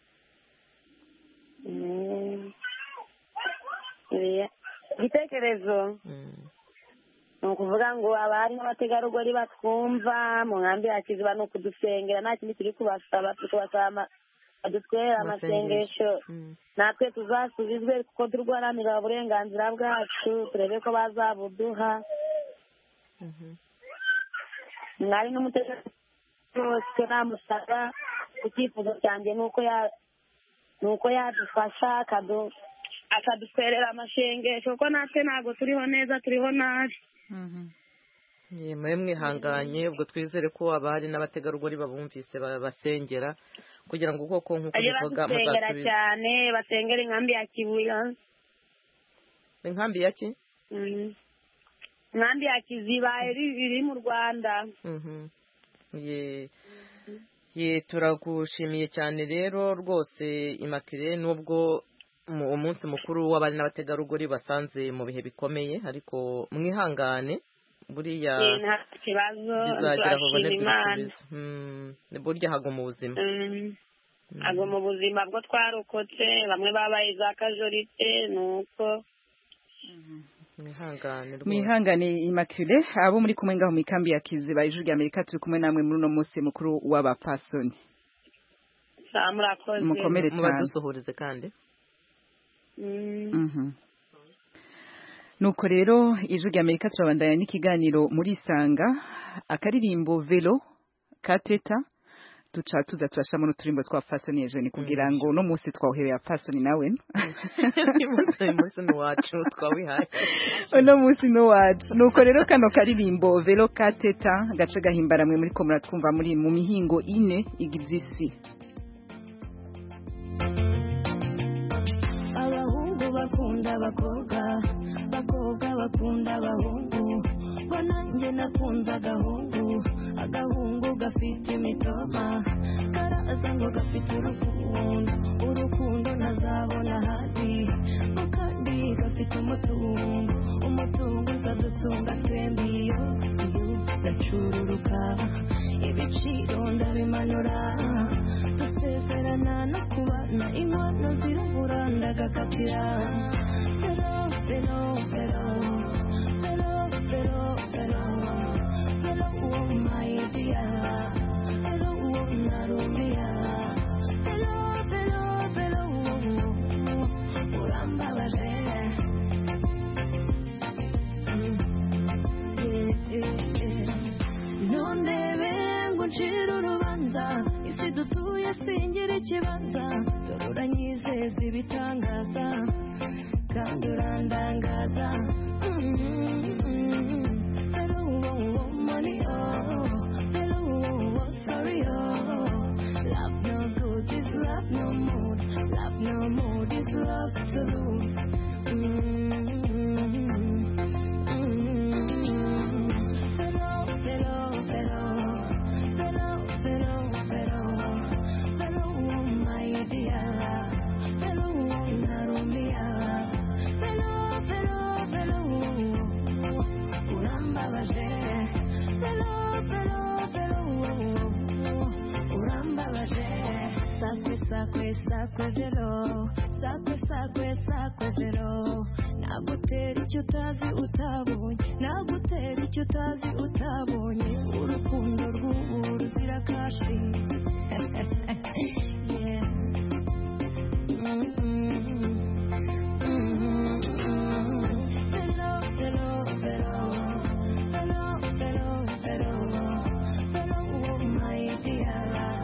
Mm. Yeah. Igitekerezo. Mm. Nukuvuga ngo abari n'abategarugori batwumva mu nkambi ya Kiziba no kudusengera nta kindi kiri kubasaba tukubasaba adutwera amasengesho. Mm. Natwe tuzasubizwe kuko turwanira uburenganzira bwacu turebe ko bazabuduha. Mhm. Mwari n'umutegarugori wose namusaba ikifuzo cyanjye nuko ya nuko yadufasha akadu akadutwerera amashengesho kuko natwe ntago turiho neza turiho nabi. Mhm. Yemwe mwihanganye ubwo twizere ko abari n'abategarugori babumvise basengera kugira ngo koko nkuko bivuga muzasubira cyane basengera inkambi ya Kibuye. Inkambi ya ki? Mhm. Inkambi ya Kiziba iri mu Rwanda. Mhm. Ye Ye turagushimiye cyane rero rwose Immaculée nubwo umunsi mukuru w'abari n'abategarugori basanze mu bihe bikomeye ariko mwihangane buriya nta kibazo bizagera aho bone bisubizo. Mm, burya hago mu buzima. Mm. Hago mu buzima bwo twarokotse bamwe babaye za kajorite nuko mwihangane rwose. Mwihangane Immaculée abo muri kumwe ngaho mu ikambi ya Kiziba ijwi ry'Amerika turi kumwe namwe muri no munsi mukuru w'abapfasoni. Murakoze. Mukomere cyane. Mubadusuhurize kandi. Mm. Mhm. Nuko rero ijwi ry'Amerika turabandanya n'ikiganiro muri Sanga akaririmbo Velo Kateta tuca tuza turashamo n'uturimbo twa Fasoni ejo ni kugira ngo no munsi twawuhebeye Fasoni nawe. Uyu munsi ni wacu twawihaye. Uno munsi no wacu. Nuko rero kano karirimbo Velo Kateta gace gahimbaramwe muri ko muratwumva muri mu mihingo ine igibyisi. Bakunda abakobwa bakobwa bakunda abahungu ngo nanjye nakunze agahungu agahungu gafite imitoma karaza ngo gafite urukundo urukundo ntazabona hasi kandi gafite umutungo umutungo uzadutunga twembi iyo ndacururuka dear. Hello, hello, hello. Hello, hello, hello. Hello, my dear. Hello, Narumia. Hello, hello, hello. Uramba baje. None vengo ncira urubanza isi dutuye singira ikibanza dorora nyizeza ibitangaza kandi urandangaza. Hello, money, oh. Hello, sorry, oh. Love no good is love no mood. Love no mood is love to lose. Sakwe sakwe zero, sakwe sakwe sakwe zero. Nagutera icyo utazi utabonye, nagutera icyo utazi utabonye. Urukundo rw'ubu ruzira kashi. Yeah. Hello, hello, hello. Hello, hello, hello. Hello, my dear.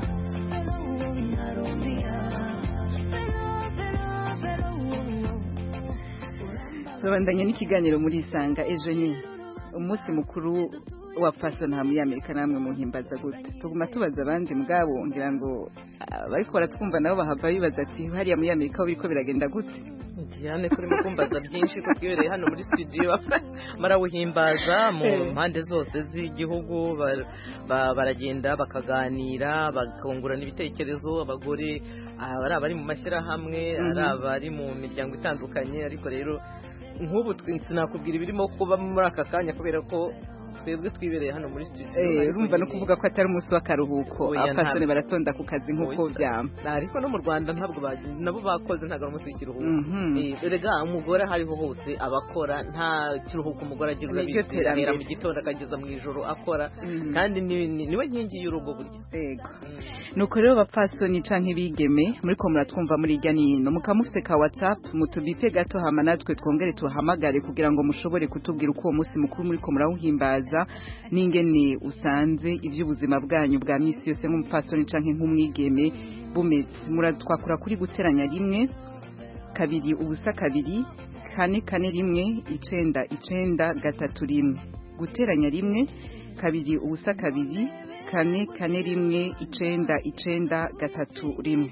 Turabandanya n'ikiganiro muri Isanga. Ejo ni umunsi mukuru wa fashion ha muri Amerika, namwe mu himbaza gute? Tuguma tubaza abandi mugabo ngira ngo bariko baratwumva nabo bahava bibaza ati hariya muri Amerika biriko biragenda gute? Diane kuri mukumbaza byinshi ko twibereye hano muri studio marawuhimbaza mu mpande zose z'igihugu, baragenda bakaganira bakungurana ibitekerezo, abagore ari abari mu mashyirahamwe, ari abari mu miryango itandukanye. Ariko rero nk'ubu sinakubwira ibirimo kuba muri aka kanya kubera ko twebwe twibereye hano muri studio. Eh urumva no kuvuga ko atari umunsi w'akaruhuko, abasore baratonda ku kazi nk'uko byama. Ariko no mu Rwanda ntabwo nabo bakoze, ntabwo umunsi w'ikiruhuko. Eh erega umugore hariho hose abakora, nta kiruhuko umugore agira, urabitera mu gitondo akageza mu ijoro akora, kandi niwe nkingi y'urugo burya. Yego. Nuko rero bapfasoni canke bigeme muri ko muratwumva muri irya nino, mukamufise ka WhatsApp mutubipe gato hama natwe twongere tuhamagare kugira ngo mushobore kutubwira uko uwo munsi mukuru muri ko murawuhimbaza, n'ingene usanze ivy'ubuzima bwanyu bwa misi yose nk'umupfasoni canke nk'umwigeme bumeze. Muratwakura kuri guteranya rimwe kabiri ubusa kabiri kane kane rimwe icenda icenda gatatu rimwe, guteranya rimwe kabiri ubusa kabiri kane kane rimwe icenda icenda gatatu rimwe.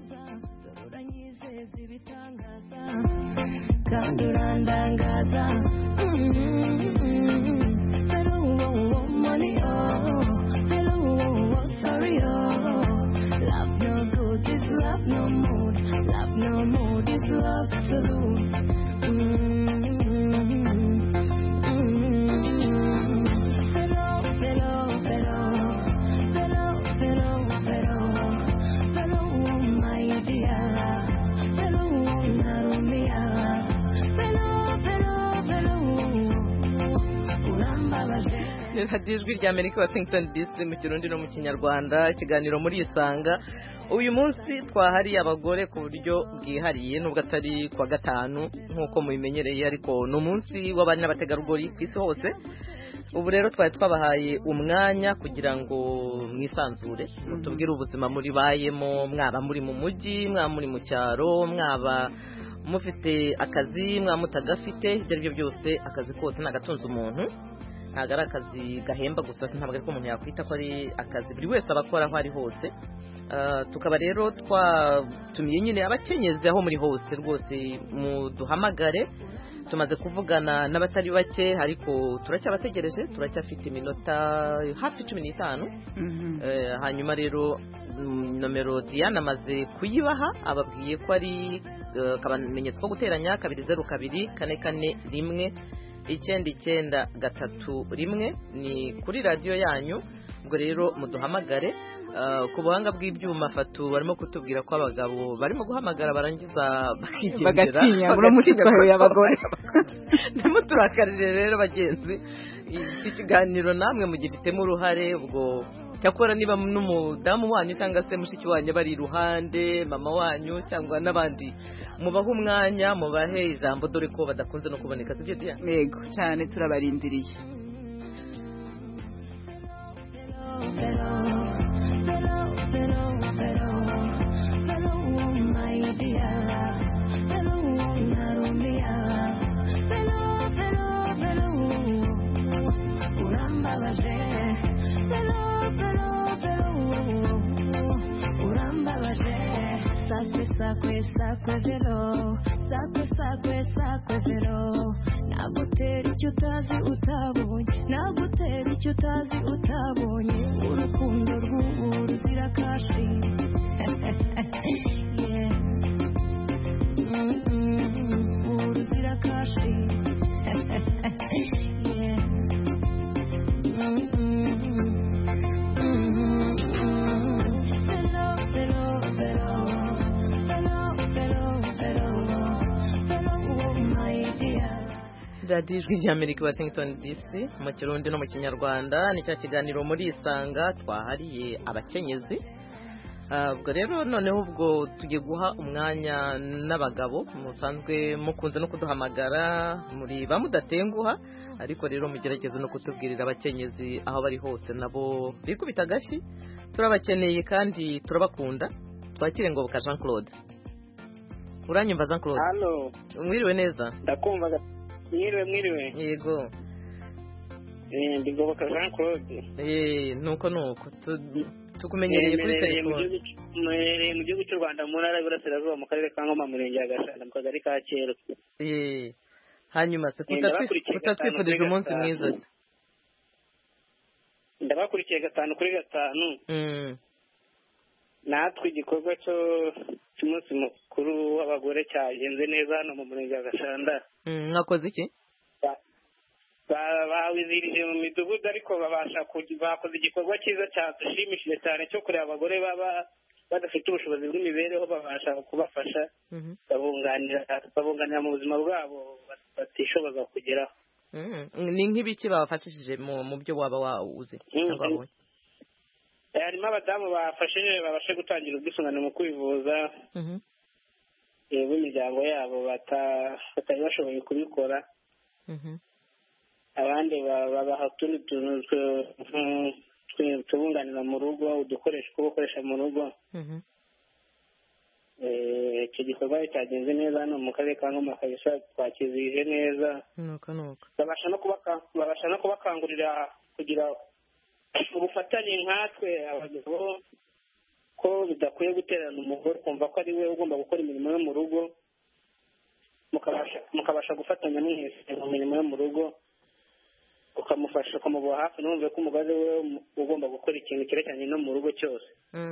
Kandi urandangaza. Money, oh, hello, sorry, oh. Love no good is love no mood. Love no mood is love to lose. Hello, hello, hello. Hello, hello, hello. Hello, my dear. Hello, Narumia. Hello, hello, hello. Uramba baje. Ijwi rya Amerika, Washington D C mu Kirundi no mu Kinyarwanda. Ikiganiro muri Isanga uyu munsi twahariye abagore ku buryo bwihariye, nubwo atari kwa gatanu nk'uko mubimenyereye, ariko ni umunsi w'abari n'abategarugori ku isi hose. Ubu rero twari twabahaye umwanya kugira ngo mwisanzure mutubwire ubuzima muri bayemo, mwaba muri mu mujyi, mwaba muri mu cyaro, mwaba mufite akazi, mwaba mutagafite. Ibyo ari byo byose, akazi kose nagatunze umuntu, ntabwo ari akazi gahemba gusa, ntabwo ari ko umuntu yakwita ko ari akazi buri wese abakora aho ari hose. Tukaba rero twatumiye nyine abakenyezi aho muri hose rwose, muduhamagare. Tumaze kuvugana n'abatari bake, ariko turacyabategereje, turacyafite iminota hafi cumi n'itanu. Hanyuma rero nomero Diana amaze kuyibaha, ababwiye ko ari akamenyetso ko guteranya kabiri zeru kabiri kane kane rimwe icyenda icyenda gatatu rimwe. Ni kuri radiyo yanyu, ubwo rero muduhamagare. Ku buhanga bw'ibyuma Fatu barimo kutubwira ko abagabo barimo guhamagara barangiza bakigendera bagatinya muri mutitwayo y'abagore. Nimuturakarire rero bagenzi, iki kiganiro namwe mugifitemo uruhare. Ubwo cyakora niba n'umudamu wanyu cyangwa se mushiki wanyu bari iruhande, mama wanyu cyangwa n'abandi, mubahe umwanya, mubahe ijambo, dore ko badakunze no kuboneka. Sibyo dia? Yego cyane, turabarindiriye. Sakwe sakwe sakwe vero, sakwe sakwe sakwe vero. Nagutera icyo utazi utabonye, nagutera icyo utazi utabonye. Urukundo rw'ubu ruzira kashi. Yeah. Mm-mm. Ruzira kashi. Yeah. Mm-mm. radiyo ijwi ry'Amerika Washington D C mu Kirundi no mu Kinyarwanda. Ni cya kiganiro muri Isanga twahariye abakenyezi. Ubwo rero noneho ubwo tugiye guha umwanya n'abagabo musanzwe mukunze no kuduhamagara muri bamudatenguha, ariko rero mugerageze no kutubwirira abakenyezi aho bari hose nabo bikubita agashyi. Turabakeneye kandi turabakunda. Twakire Ngoboka Jean Claude. Uranyumva Jean Claude? Halo. Mwiriwe neza? Ndakumva. Mwiriwe mwiriwe. Yego. Eh ndi Ngoboka Jean Claude. Eh nuko nuko tukumenyereye kuri telefone. Mu gihugu cy'u Rwanda mu ntara y'Iburasirazuba mu karere ka Ngoma murenge ya Gashanda mu kagari ka Kero. Eh hanyuma se kutatwifurije umunsi mwiza se? Ndabakurikiye gatanu kuri gatanu. Mm. Natwe igikorwa cyo cy'umunsi mukuru w'abagore cyagenze neza hano mu murenge wa Gashanda. Mm, mwakoze iki? Bawizirije mu midugudu ariko babasha bakoze igikorwa cyiza cyadushimishije cyane cyo kureba abagore baba badafite ubushobozi bw'imibereho, babasha kubafasha babunganira babunganira mu buzima bwabo batishoboza kugeraho. Ni nk'ibiki babafashije mu byo waba wawuze cyangwa wowe? Harimo abadamu bafashije babashe gutangira ubwisungane mu kwivuza b'imiryango yabo batari bashoboye kubikora. Abandi babaha utundi tuntu tubunganira mu rugo, udukoresho two gukoresha mu rugo. Icyo gikorwa cyagenze neza hano mu karere ka Ngoma kabisa, twakizihije neza. babasha no kubakangurira kugira ubufatanye nkatwe abagabo, ko bidakwiye guterana umugore kumva ko ari we ugomba gukora imirimo yo mu rugo, mukabasha gufatanya mwese mu mirimo yo mu rugo, ukamufasha ukamuba hafi, numve ko umugore we ugomba gukora ikintu cyerekeranye no mu rugo cyose.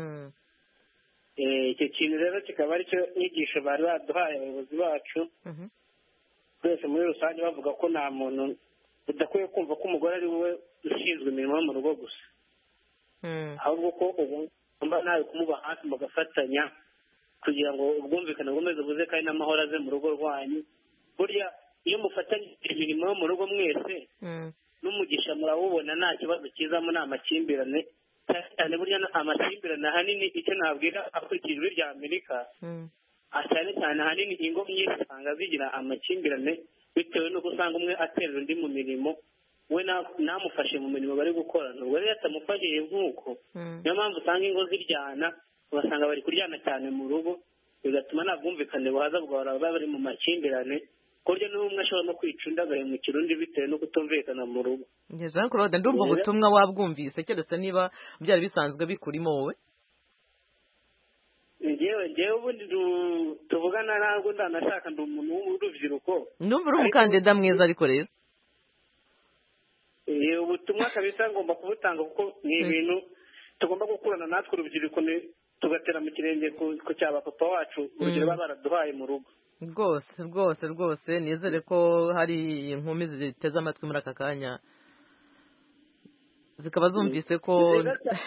Icyo kintu rero kikaba ari cyo nyigisho bari baduhaye abayobozi bacu twese muri rusange, bavuga ko nta muntu udakwiye kumva ko umugore ari we ushinzwe imirimo yo mu rugo gusa, ahubwo ko ugomba nawe kumuba hafi mugafatanya kugira ngo ubwumvikane bukomeze buze kandi n'amahoro aze mu rugo rwanyu. Burya iyo mufatanyije imirimo yo mu rugo mwese n'umugisha murawubona, nta kibazo kizamo, nta makimbirane cyane. Burya amakimbirane ahanini icyo nabwira akurikije ijwi rya Amerika, cyane cyane ahanini ingo nyinshi usanga zigira amakimbirane bitewe n'uko usanga umwe atera undi mu mirimo, we namufashe mu mirimo bari gukora, nubwo rero atamufashije nk'uko. Niyo mpamvu usanga ingo ziryana, ugasanga bari kuryana cyane mu rugo, bigatuma nta bwumvikane buhaza bwahora baba bari mu makimbirane, ku buryo n'umwe ashobora no kwica undi agahemukira undi bitewe no kutumvikana mu rugo. Jean Claude, ndumva ubutumwa wabwumvise, keretse niba byari bisanzwe bikurimo wowe. Ngewe ngewe ubundi tuvugana ntabwo ndanashaka, ndi umuntu w'urubyiruko. Ndumva uri umukandida mwiza ariko rero. Ubutumwa kabisa ngomba kubutanga kuko ni ibintu tugomba gukurana natwe urubyiruko, tugatera mu kirenge ku cyaba papa wacu urugero baba baraduhaye mu rugo. Rwose rwose rwose nizere ko hari inkumi ziteze amatwi muri aka kanya zikaba zumvise ko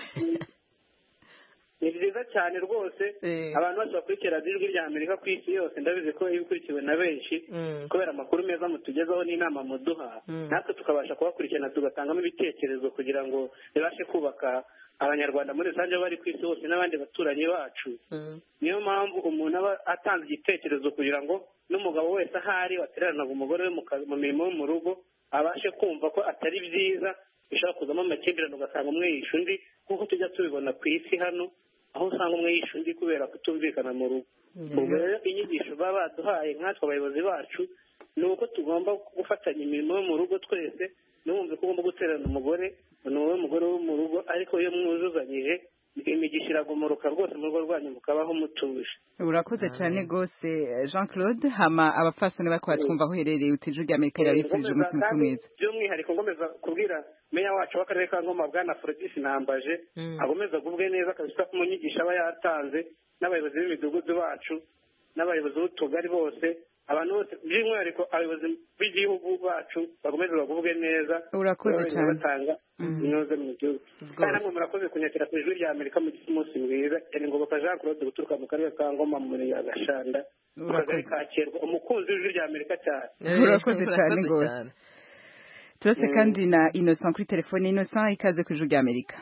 ni byiza cyane rwose abantu bose bakurikira ijwi rya Amerika ku isi yose ndabizi ko ibikurikiwe na benshi kubera amakuru meza mutugezaho n'inama muduha natwe tukabasha kubakurikirana tugatangamo ibitekerezo kugira ngo bibashe kubaka abanyarwanda muri rusange bari ku isi hose n'abandi baturanyi bacu niyo mpamvu umuntu aba atanze igitekerezo kugira ngo n'umugabo wese ahari watereranaga umugore we mu mirimo yo mu rugo abashe kumva ko atari byiza bishobora kuzamo amakimbirane ugasanga umwe yishe undi nk'uko tujya tubibona ku isi hano aho usanga umwe yishe undi kubera kutumvikana mu rugo ubwo rero inyigisho baba baduhaye nkatwe abayobozi bacu ni uko tugomba gufatanya imirimo yo mu rugo twese n'uwumve ko ugomba guterana umugore ni wowe mugore wo mu rugo ariko iyo mwuzuzanyije imigisha iragumuruka rwose mu rugo rwanyu mukabaho mutuje. Urakoze cyane rwose Jean Claude hama abapfasoni bakora twumva aho uherereye utije rya Amerika yarifurije umunsi mukuru mwiza. By'umwihariko ngomeza kubwira meya wacu w'akarere ka Ngoma bwana Frodis Nambaje agomeza gubwe neza kabisa ku munyigisha aba yatanze n'abayobozi b'imidugudu bacu n'abayobozi b'utugari bose abantu bose by'umwihariko abayobozi b'igihugu bacu bagomeza bagubwe neza. Urakoze cyane batanga inoze mu gihugu kandi namwe murakoze kunyakira ku ijwi rya Amerika mu munsi mwiza cyane ngo bakaja Claude guturuka mu karere ka Ngoma muri ya Gashanda ukagari kakirwa umukunzi w'ijwi rya Amerika cyane. Urakoze cyane gose. Turase kandi na Innocent kuri telefone. Innocent ikaze ku ijwi rya Amerika.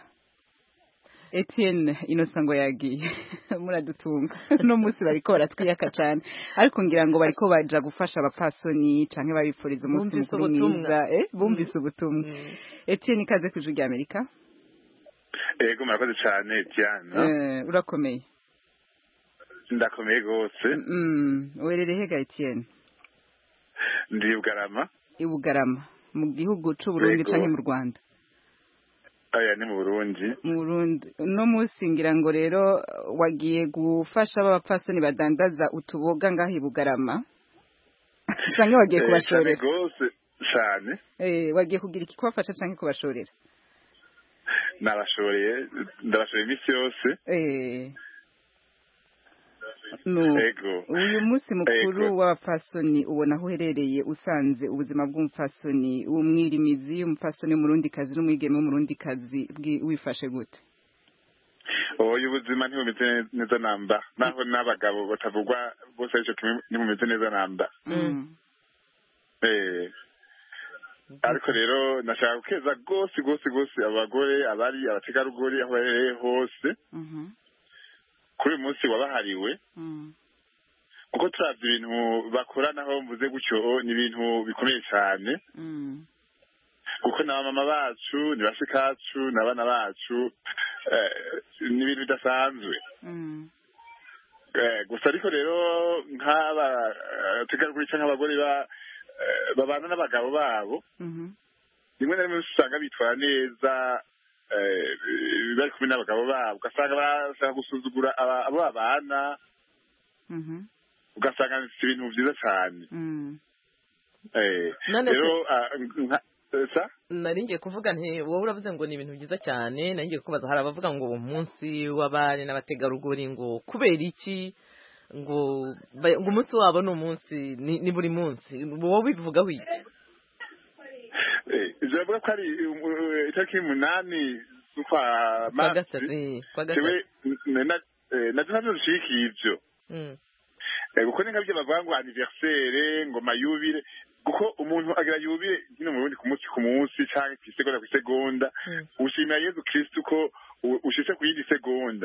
Etienne Innocent ngo yagiye muradutunga no musi bariko baratwiyaka cyane ariko ngira ngo bariko baja gufasha abapfasoni canke babifuriza umunsi mukuru mwiza eh bumvise ubutumwa. Etienne ikaze ku ijwi rya Amerika. Ego murakoze cyane Diana. Eh urakomeye. Ndakomeye gose. Mm werere hega Etienne. Ndi Bugarama. Ibugarama mu gihugu c'u Burundi canke mu Rwanda. Aya ni mu Burundi. Mu Burundi no musi ngira ngo rero wagiye gufasha abapfasoni badandaza utuboga ngaho Ibugarama. Canke wagiye kubashorera. Eh gose cyane. Eh wagiye kugira iki kubafasha canke kubashorera? Nabashoreye ndabashoreye imisi yose. Eh No. Ego. Uyu munsi mukuru w'abapfasoni ubona aho uherereye usanze ubuzima bw'umupfasoni umwirimizi umupfasoni w'umurundi kazi n'umwigeme w'umurundi kazi wifashe gute? Oya ubuzima ntibumeze neza namba naho n'abagabo batavugwa bose aricyo kimwe ntibumeze neza namba. Eh ariko rero nashaka gukeza gose gose gose abagore abari abategarugori aho baherereye hose. Kuri uyu munsi wabahariwe kuko turavye ibintu bakora naho mvuze gutyo ni ibintu bikomeye cyane kuko n'abamama bacu ni bashikacu n'abana bacu ni ibintu bidasanzwe gusa ariko rero nk'aba tegarugori canke abagore babana n'abagabo babo rimwe na rimwe usanga bitwara neza bari kumwe n'abagabo babo ugasanga bashaka gusuzugura abo babana ugasanga si ibintu byiza cyane. Rero nari ngiye kuvuga nti wowe uravuze ngo ni ibintu byiza cyane nari ngiye kubaza hari abavuga ngo umunsi w'abari n'abategarugori ngo kubera iki ngo ngo umunsi wabo ni umunsi ni buri munsi wowe bivugaho iki? Javuga ko ari itariki umunani z'ukwa Masi jewe navyo nshyigikiye ivyo kuko ni nkabyo bavuga ngo anniversaire ngo mayubire kuko umuntu agira yubire nyine mu Burundi ku munsi ku munsi canke kw'isegonda kw'isegonda ushimira Yezu Kristo ko ushitse ku yindi segonda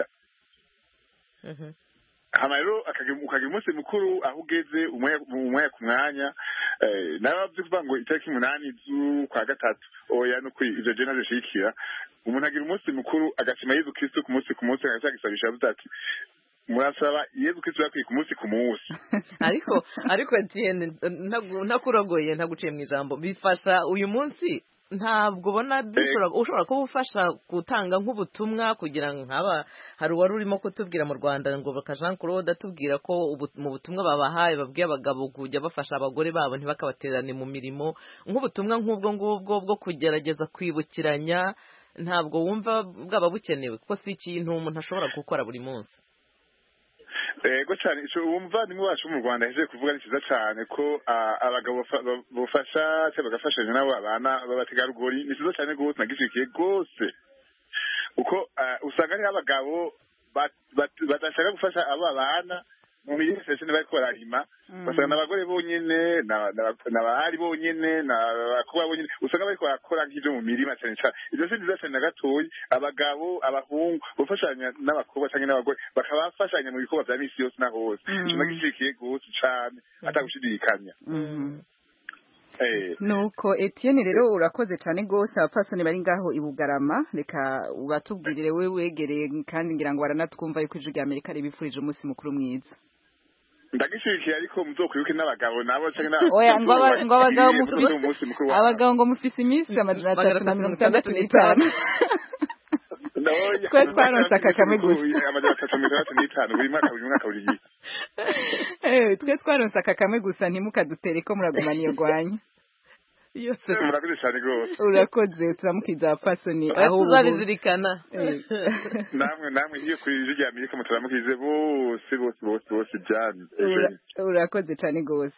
hama rero ukagira umunsi mukuru aho ugeze umwanya ku mwanya nawe bavye kuvuga ngo itariki umunani z'ukwa gatatu oya no kuri ivyo je nazishikira umuntu agira umunsi mukuru agashima Yezu Kristo ku munsi ku munsi agacagisabisha avuga ati murasaba Yezu Kristo yakwiye ku munsi ku munsi ariko ariko Etienne ntakurogoye ntaguciye mu ijambo bifasha uyu munsi ntabwo ubona ushobora kuba ufasha gutanga nk'ubutumwa kugira ngo nk'aba hari uwari urimo kutubwira mu Rwanda ngo baka Jean Claude atubwira ko mu butumwa babahaye babwiye abagabo kujya bafasha abagore babo ntibakabaterane mu mirimo nk'ubutumwa nk'ubwo ngubwo bwo kugerageza kwibukiranya ntabwo wumva bwaba bukenewe kuko si ikintu umuntu ashobora gukora buri munsi. Ego cyane ico wumva nimwe wacu mu Rwanda heje kuvuga ni cyiza cyane ko abagabo bofasha cyangwa bagafashanya nabo abana b'abategarugori ni cyiza cyane gose nagishikiye gose uko usanga ari abagabo badashaka gufasha aba bana mu mirimo bari korarima basanga n'abagore bonyene n'abahari bonyene n'abakobwa bonyene usanga bari korakora nk'ivyo mu mirima cyane cyane ivyo si byiza cyane na gatoyi abagabo abahungu bafashanya n'abakobwa cyangwa n'abagore bakabafashanya mu bikorwa vya misi yose na hose ico nagishikiye gose cane atagushidikanya nuko Etienne rero urakoze cyane gose abapfasoni bari ngaho i Bugarama reka ubatubwirire we wegereye kandi ngira ngo baranatwumva yuko ijwi rya Amerika ribifurije umunsi mukuru mwiza ndagishikiye ariko muzokwibuke n'abagabo nabo cyangwa na oya ngo ngo abagabo mufise abagabo ngo mufise iminsi amajana atatu na mirongo itandatu n'itanu twe twaronse aka kamwe gusa amajana atatu na mirongo itandatu n'itanu buri mwaka buri mwaka buri gihe eh twe twaronse aka kamwe gusa ntimukadutere ko muragumana iyo gwanya yose murakoze cyane gose urakoze turamukiza abapfasoni aho uzabizirikana namwe namwe iyo kuri ijwi rya Amerika mutaramukize bose bose bose bose byane urakoze cyane gose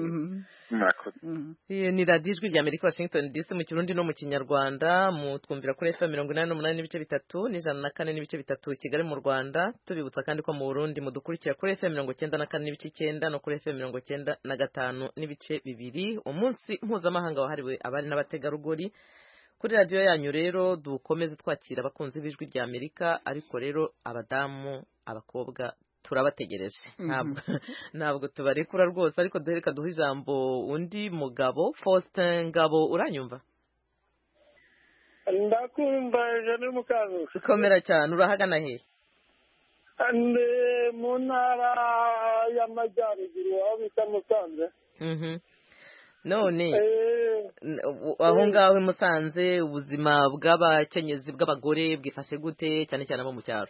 Iyi ni radiyo ijwi rya Amerika Washington D C mu Kirundi no mu Kinyarwanda mutwumvira kuri F M mirongo inani n'umunani n'ibice bitatu n'ijana na kane n'ibice bitatu i Kigali mu Rwanda tubibutsa kandi ko mu Burundi mudukurikira kuri F M mirongo icyenda na kane n'ibice icyenda no kuri F M mirongo icyenda na gatanu n'ibice bibiri umunsi mpuzamahanga wahariwe abari n'abategarugori kuri radiyo yanyu rero dukomeze twakira abakunzi b'ijwi rya Amerika ariko rero abadamu abakobwa turabategereje ntabwo ntabwo tubarekura rwose ariko duhereka duha ijambo undi mugabo Faustin Ngabo uranyumva ndakumva Jeanne Mukankusi komera cyane urahagana he ande mu ntara y'amajyaruguru aho bita Musanze none aho ngaho i Musanze ubuzima bw'abakenyezi bw'abagore bwifashe gute cyane cyane abo mu cyaro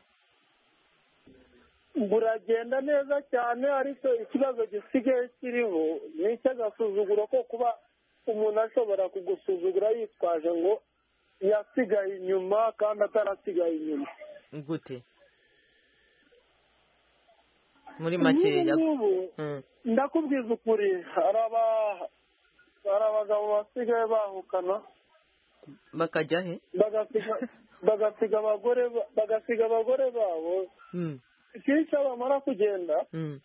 buragenda neza cyane ariko ikibazo gisigaye kiriho ni icy'agasuzuguro ko kuba umuntu ashobora kugusuzugura yitwaje ngo yasigaye inyuma kandi atarasigaye inyuma gute muri makeya ndakubwiza ukuri hari abagabo basigaye bahukana bakajya he bagasiga abagore bagasiga abagore babo kenshi bamara kugenda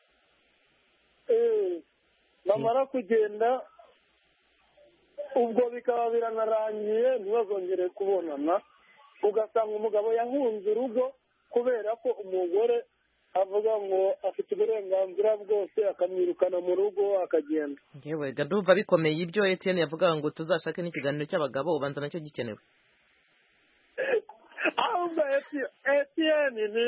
bamara kugenda ubwo bikaba biranarangiye ntibazongere kubonana ugasanga umugabo yahunze urugo kubera ko umugore avuga ngo afite uburenganzira bwose akamwirukana mu rugo akagenda yewe ndumva bikomeye ibyo Etienne yavuga ngo tuzashake n'ikiganiro cy'abagabo ubanza nacyo gikenewe ahubwo Etienne ni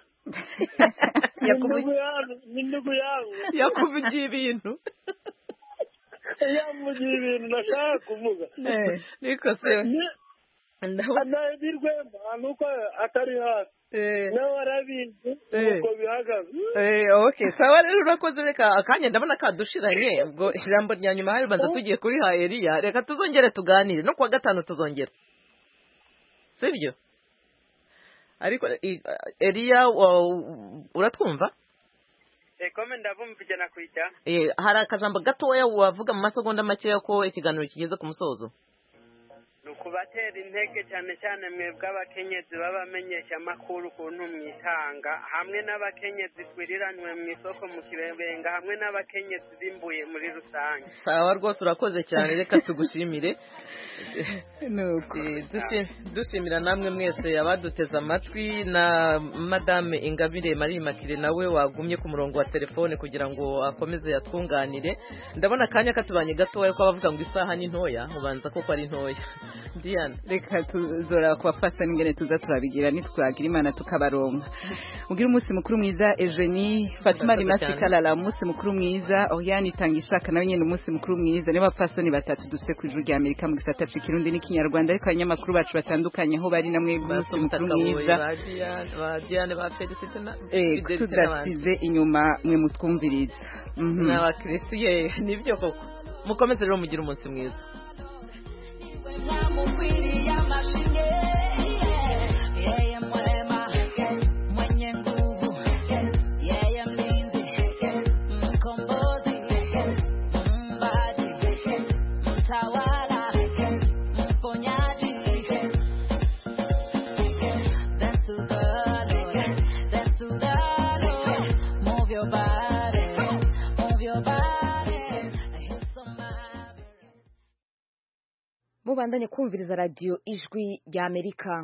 ni ndugu yangu yakuvugiye ibintu yamugiye ibintu nashaka kuvuga niko se anaedi rwema nuko atari hasi nawe arabizi nuko bihagaze okay sawa rero urakoze reka akanya ndabona kadushiranye ubwo ijambo rya nyuma hari banza tugiye kuri ha Elia reka tuzongere tuganire no kuwa gatanu tuzongera sibyo ariko Elia uratwumva ekome ndabumvije nakwita eh hari akajambo gatoya wavuga mu masegonda make ko ikiganiro kigeze ku musozo nukubatera intege cyane cyane mwebwe abakenyezi babamenyesha makuru kuntu mwitanga hamwe n'abakenyezi twiriranwe mu isoko mu kibenga hamwe n'abakenyezi bimbuye muri rusange sawa rwose urakoze cyane reka tugushimire nuko dushimira namwe mwese abaduteza amatwi na madame Ingabire Marie Makire nawe wagumye ku murongo wa telefone kugira ngo akomeze yatwunganire ndabona akanya katubanye gatoya ko abavuga ngo isaha ni ntoya ubanza ko ari ntoya Diana reka tuzora kubafasha n'ingene tuza turabigira nitwagira imana tukabaronka mugira umunsi mukuru mwiza Eugenie Fatima Rimasi Kalala umunsi mukuru mwiza Oriane Tangishaka nawe nyene umunsi mukuru mwiza niba pasoni batatu duse ku ijuru rya Amerika mu gisata cy'ikirundi n'ikinyarwanda ariko abanyamakuru bacu batandukanye aho bari namwe umunsi mukuru mwiza ba Diane ba Felicite na eh tudasize inyuma mwe mutwumviriza na Christie nibyo koko mukomeze rero mugira umunsi mwiza Namukwiri ya mashinge yeye mwema mwenye nguvu yeye mli mubandanye kumviriza radiyo ijwi ry'Amerika.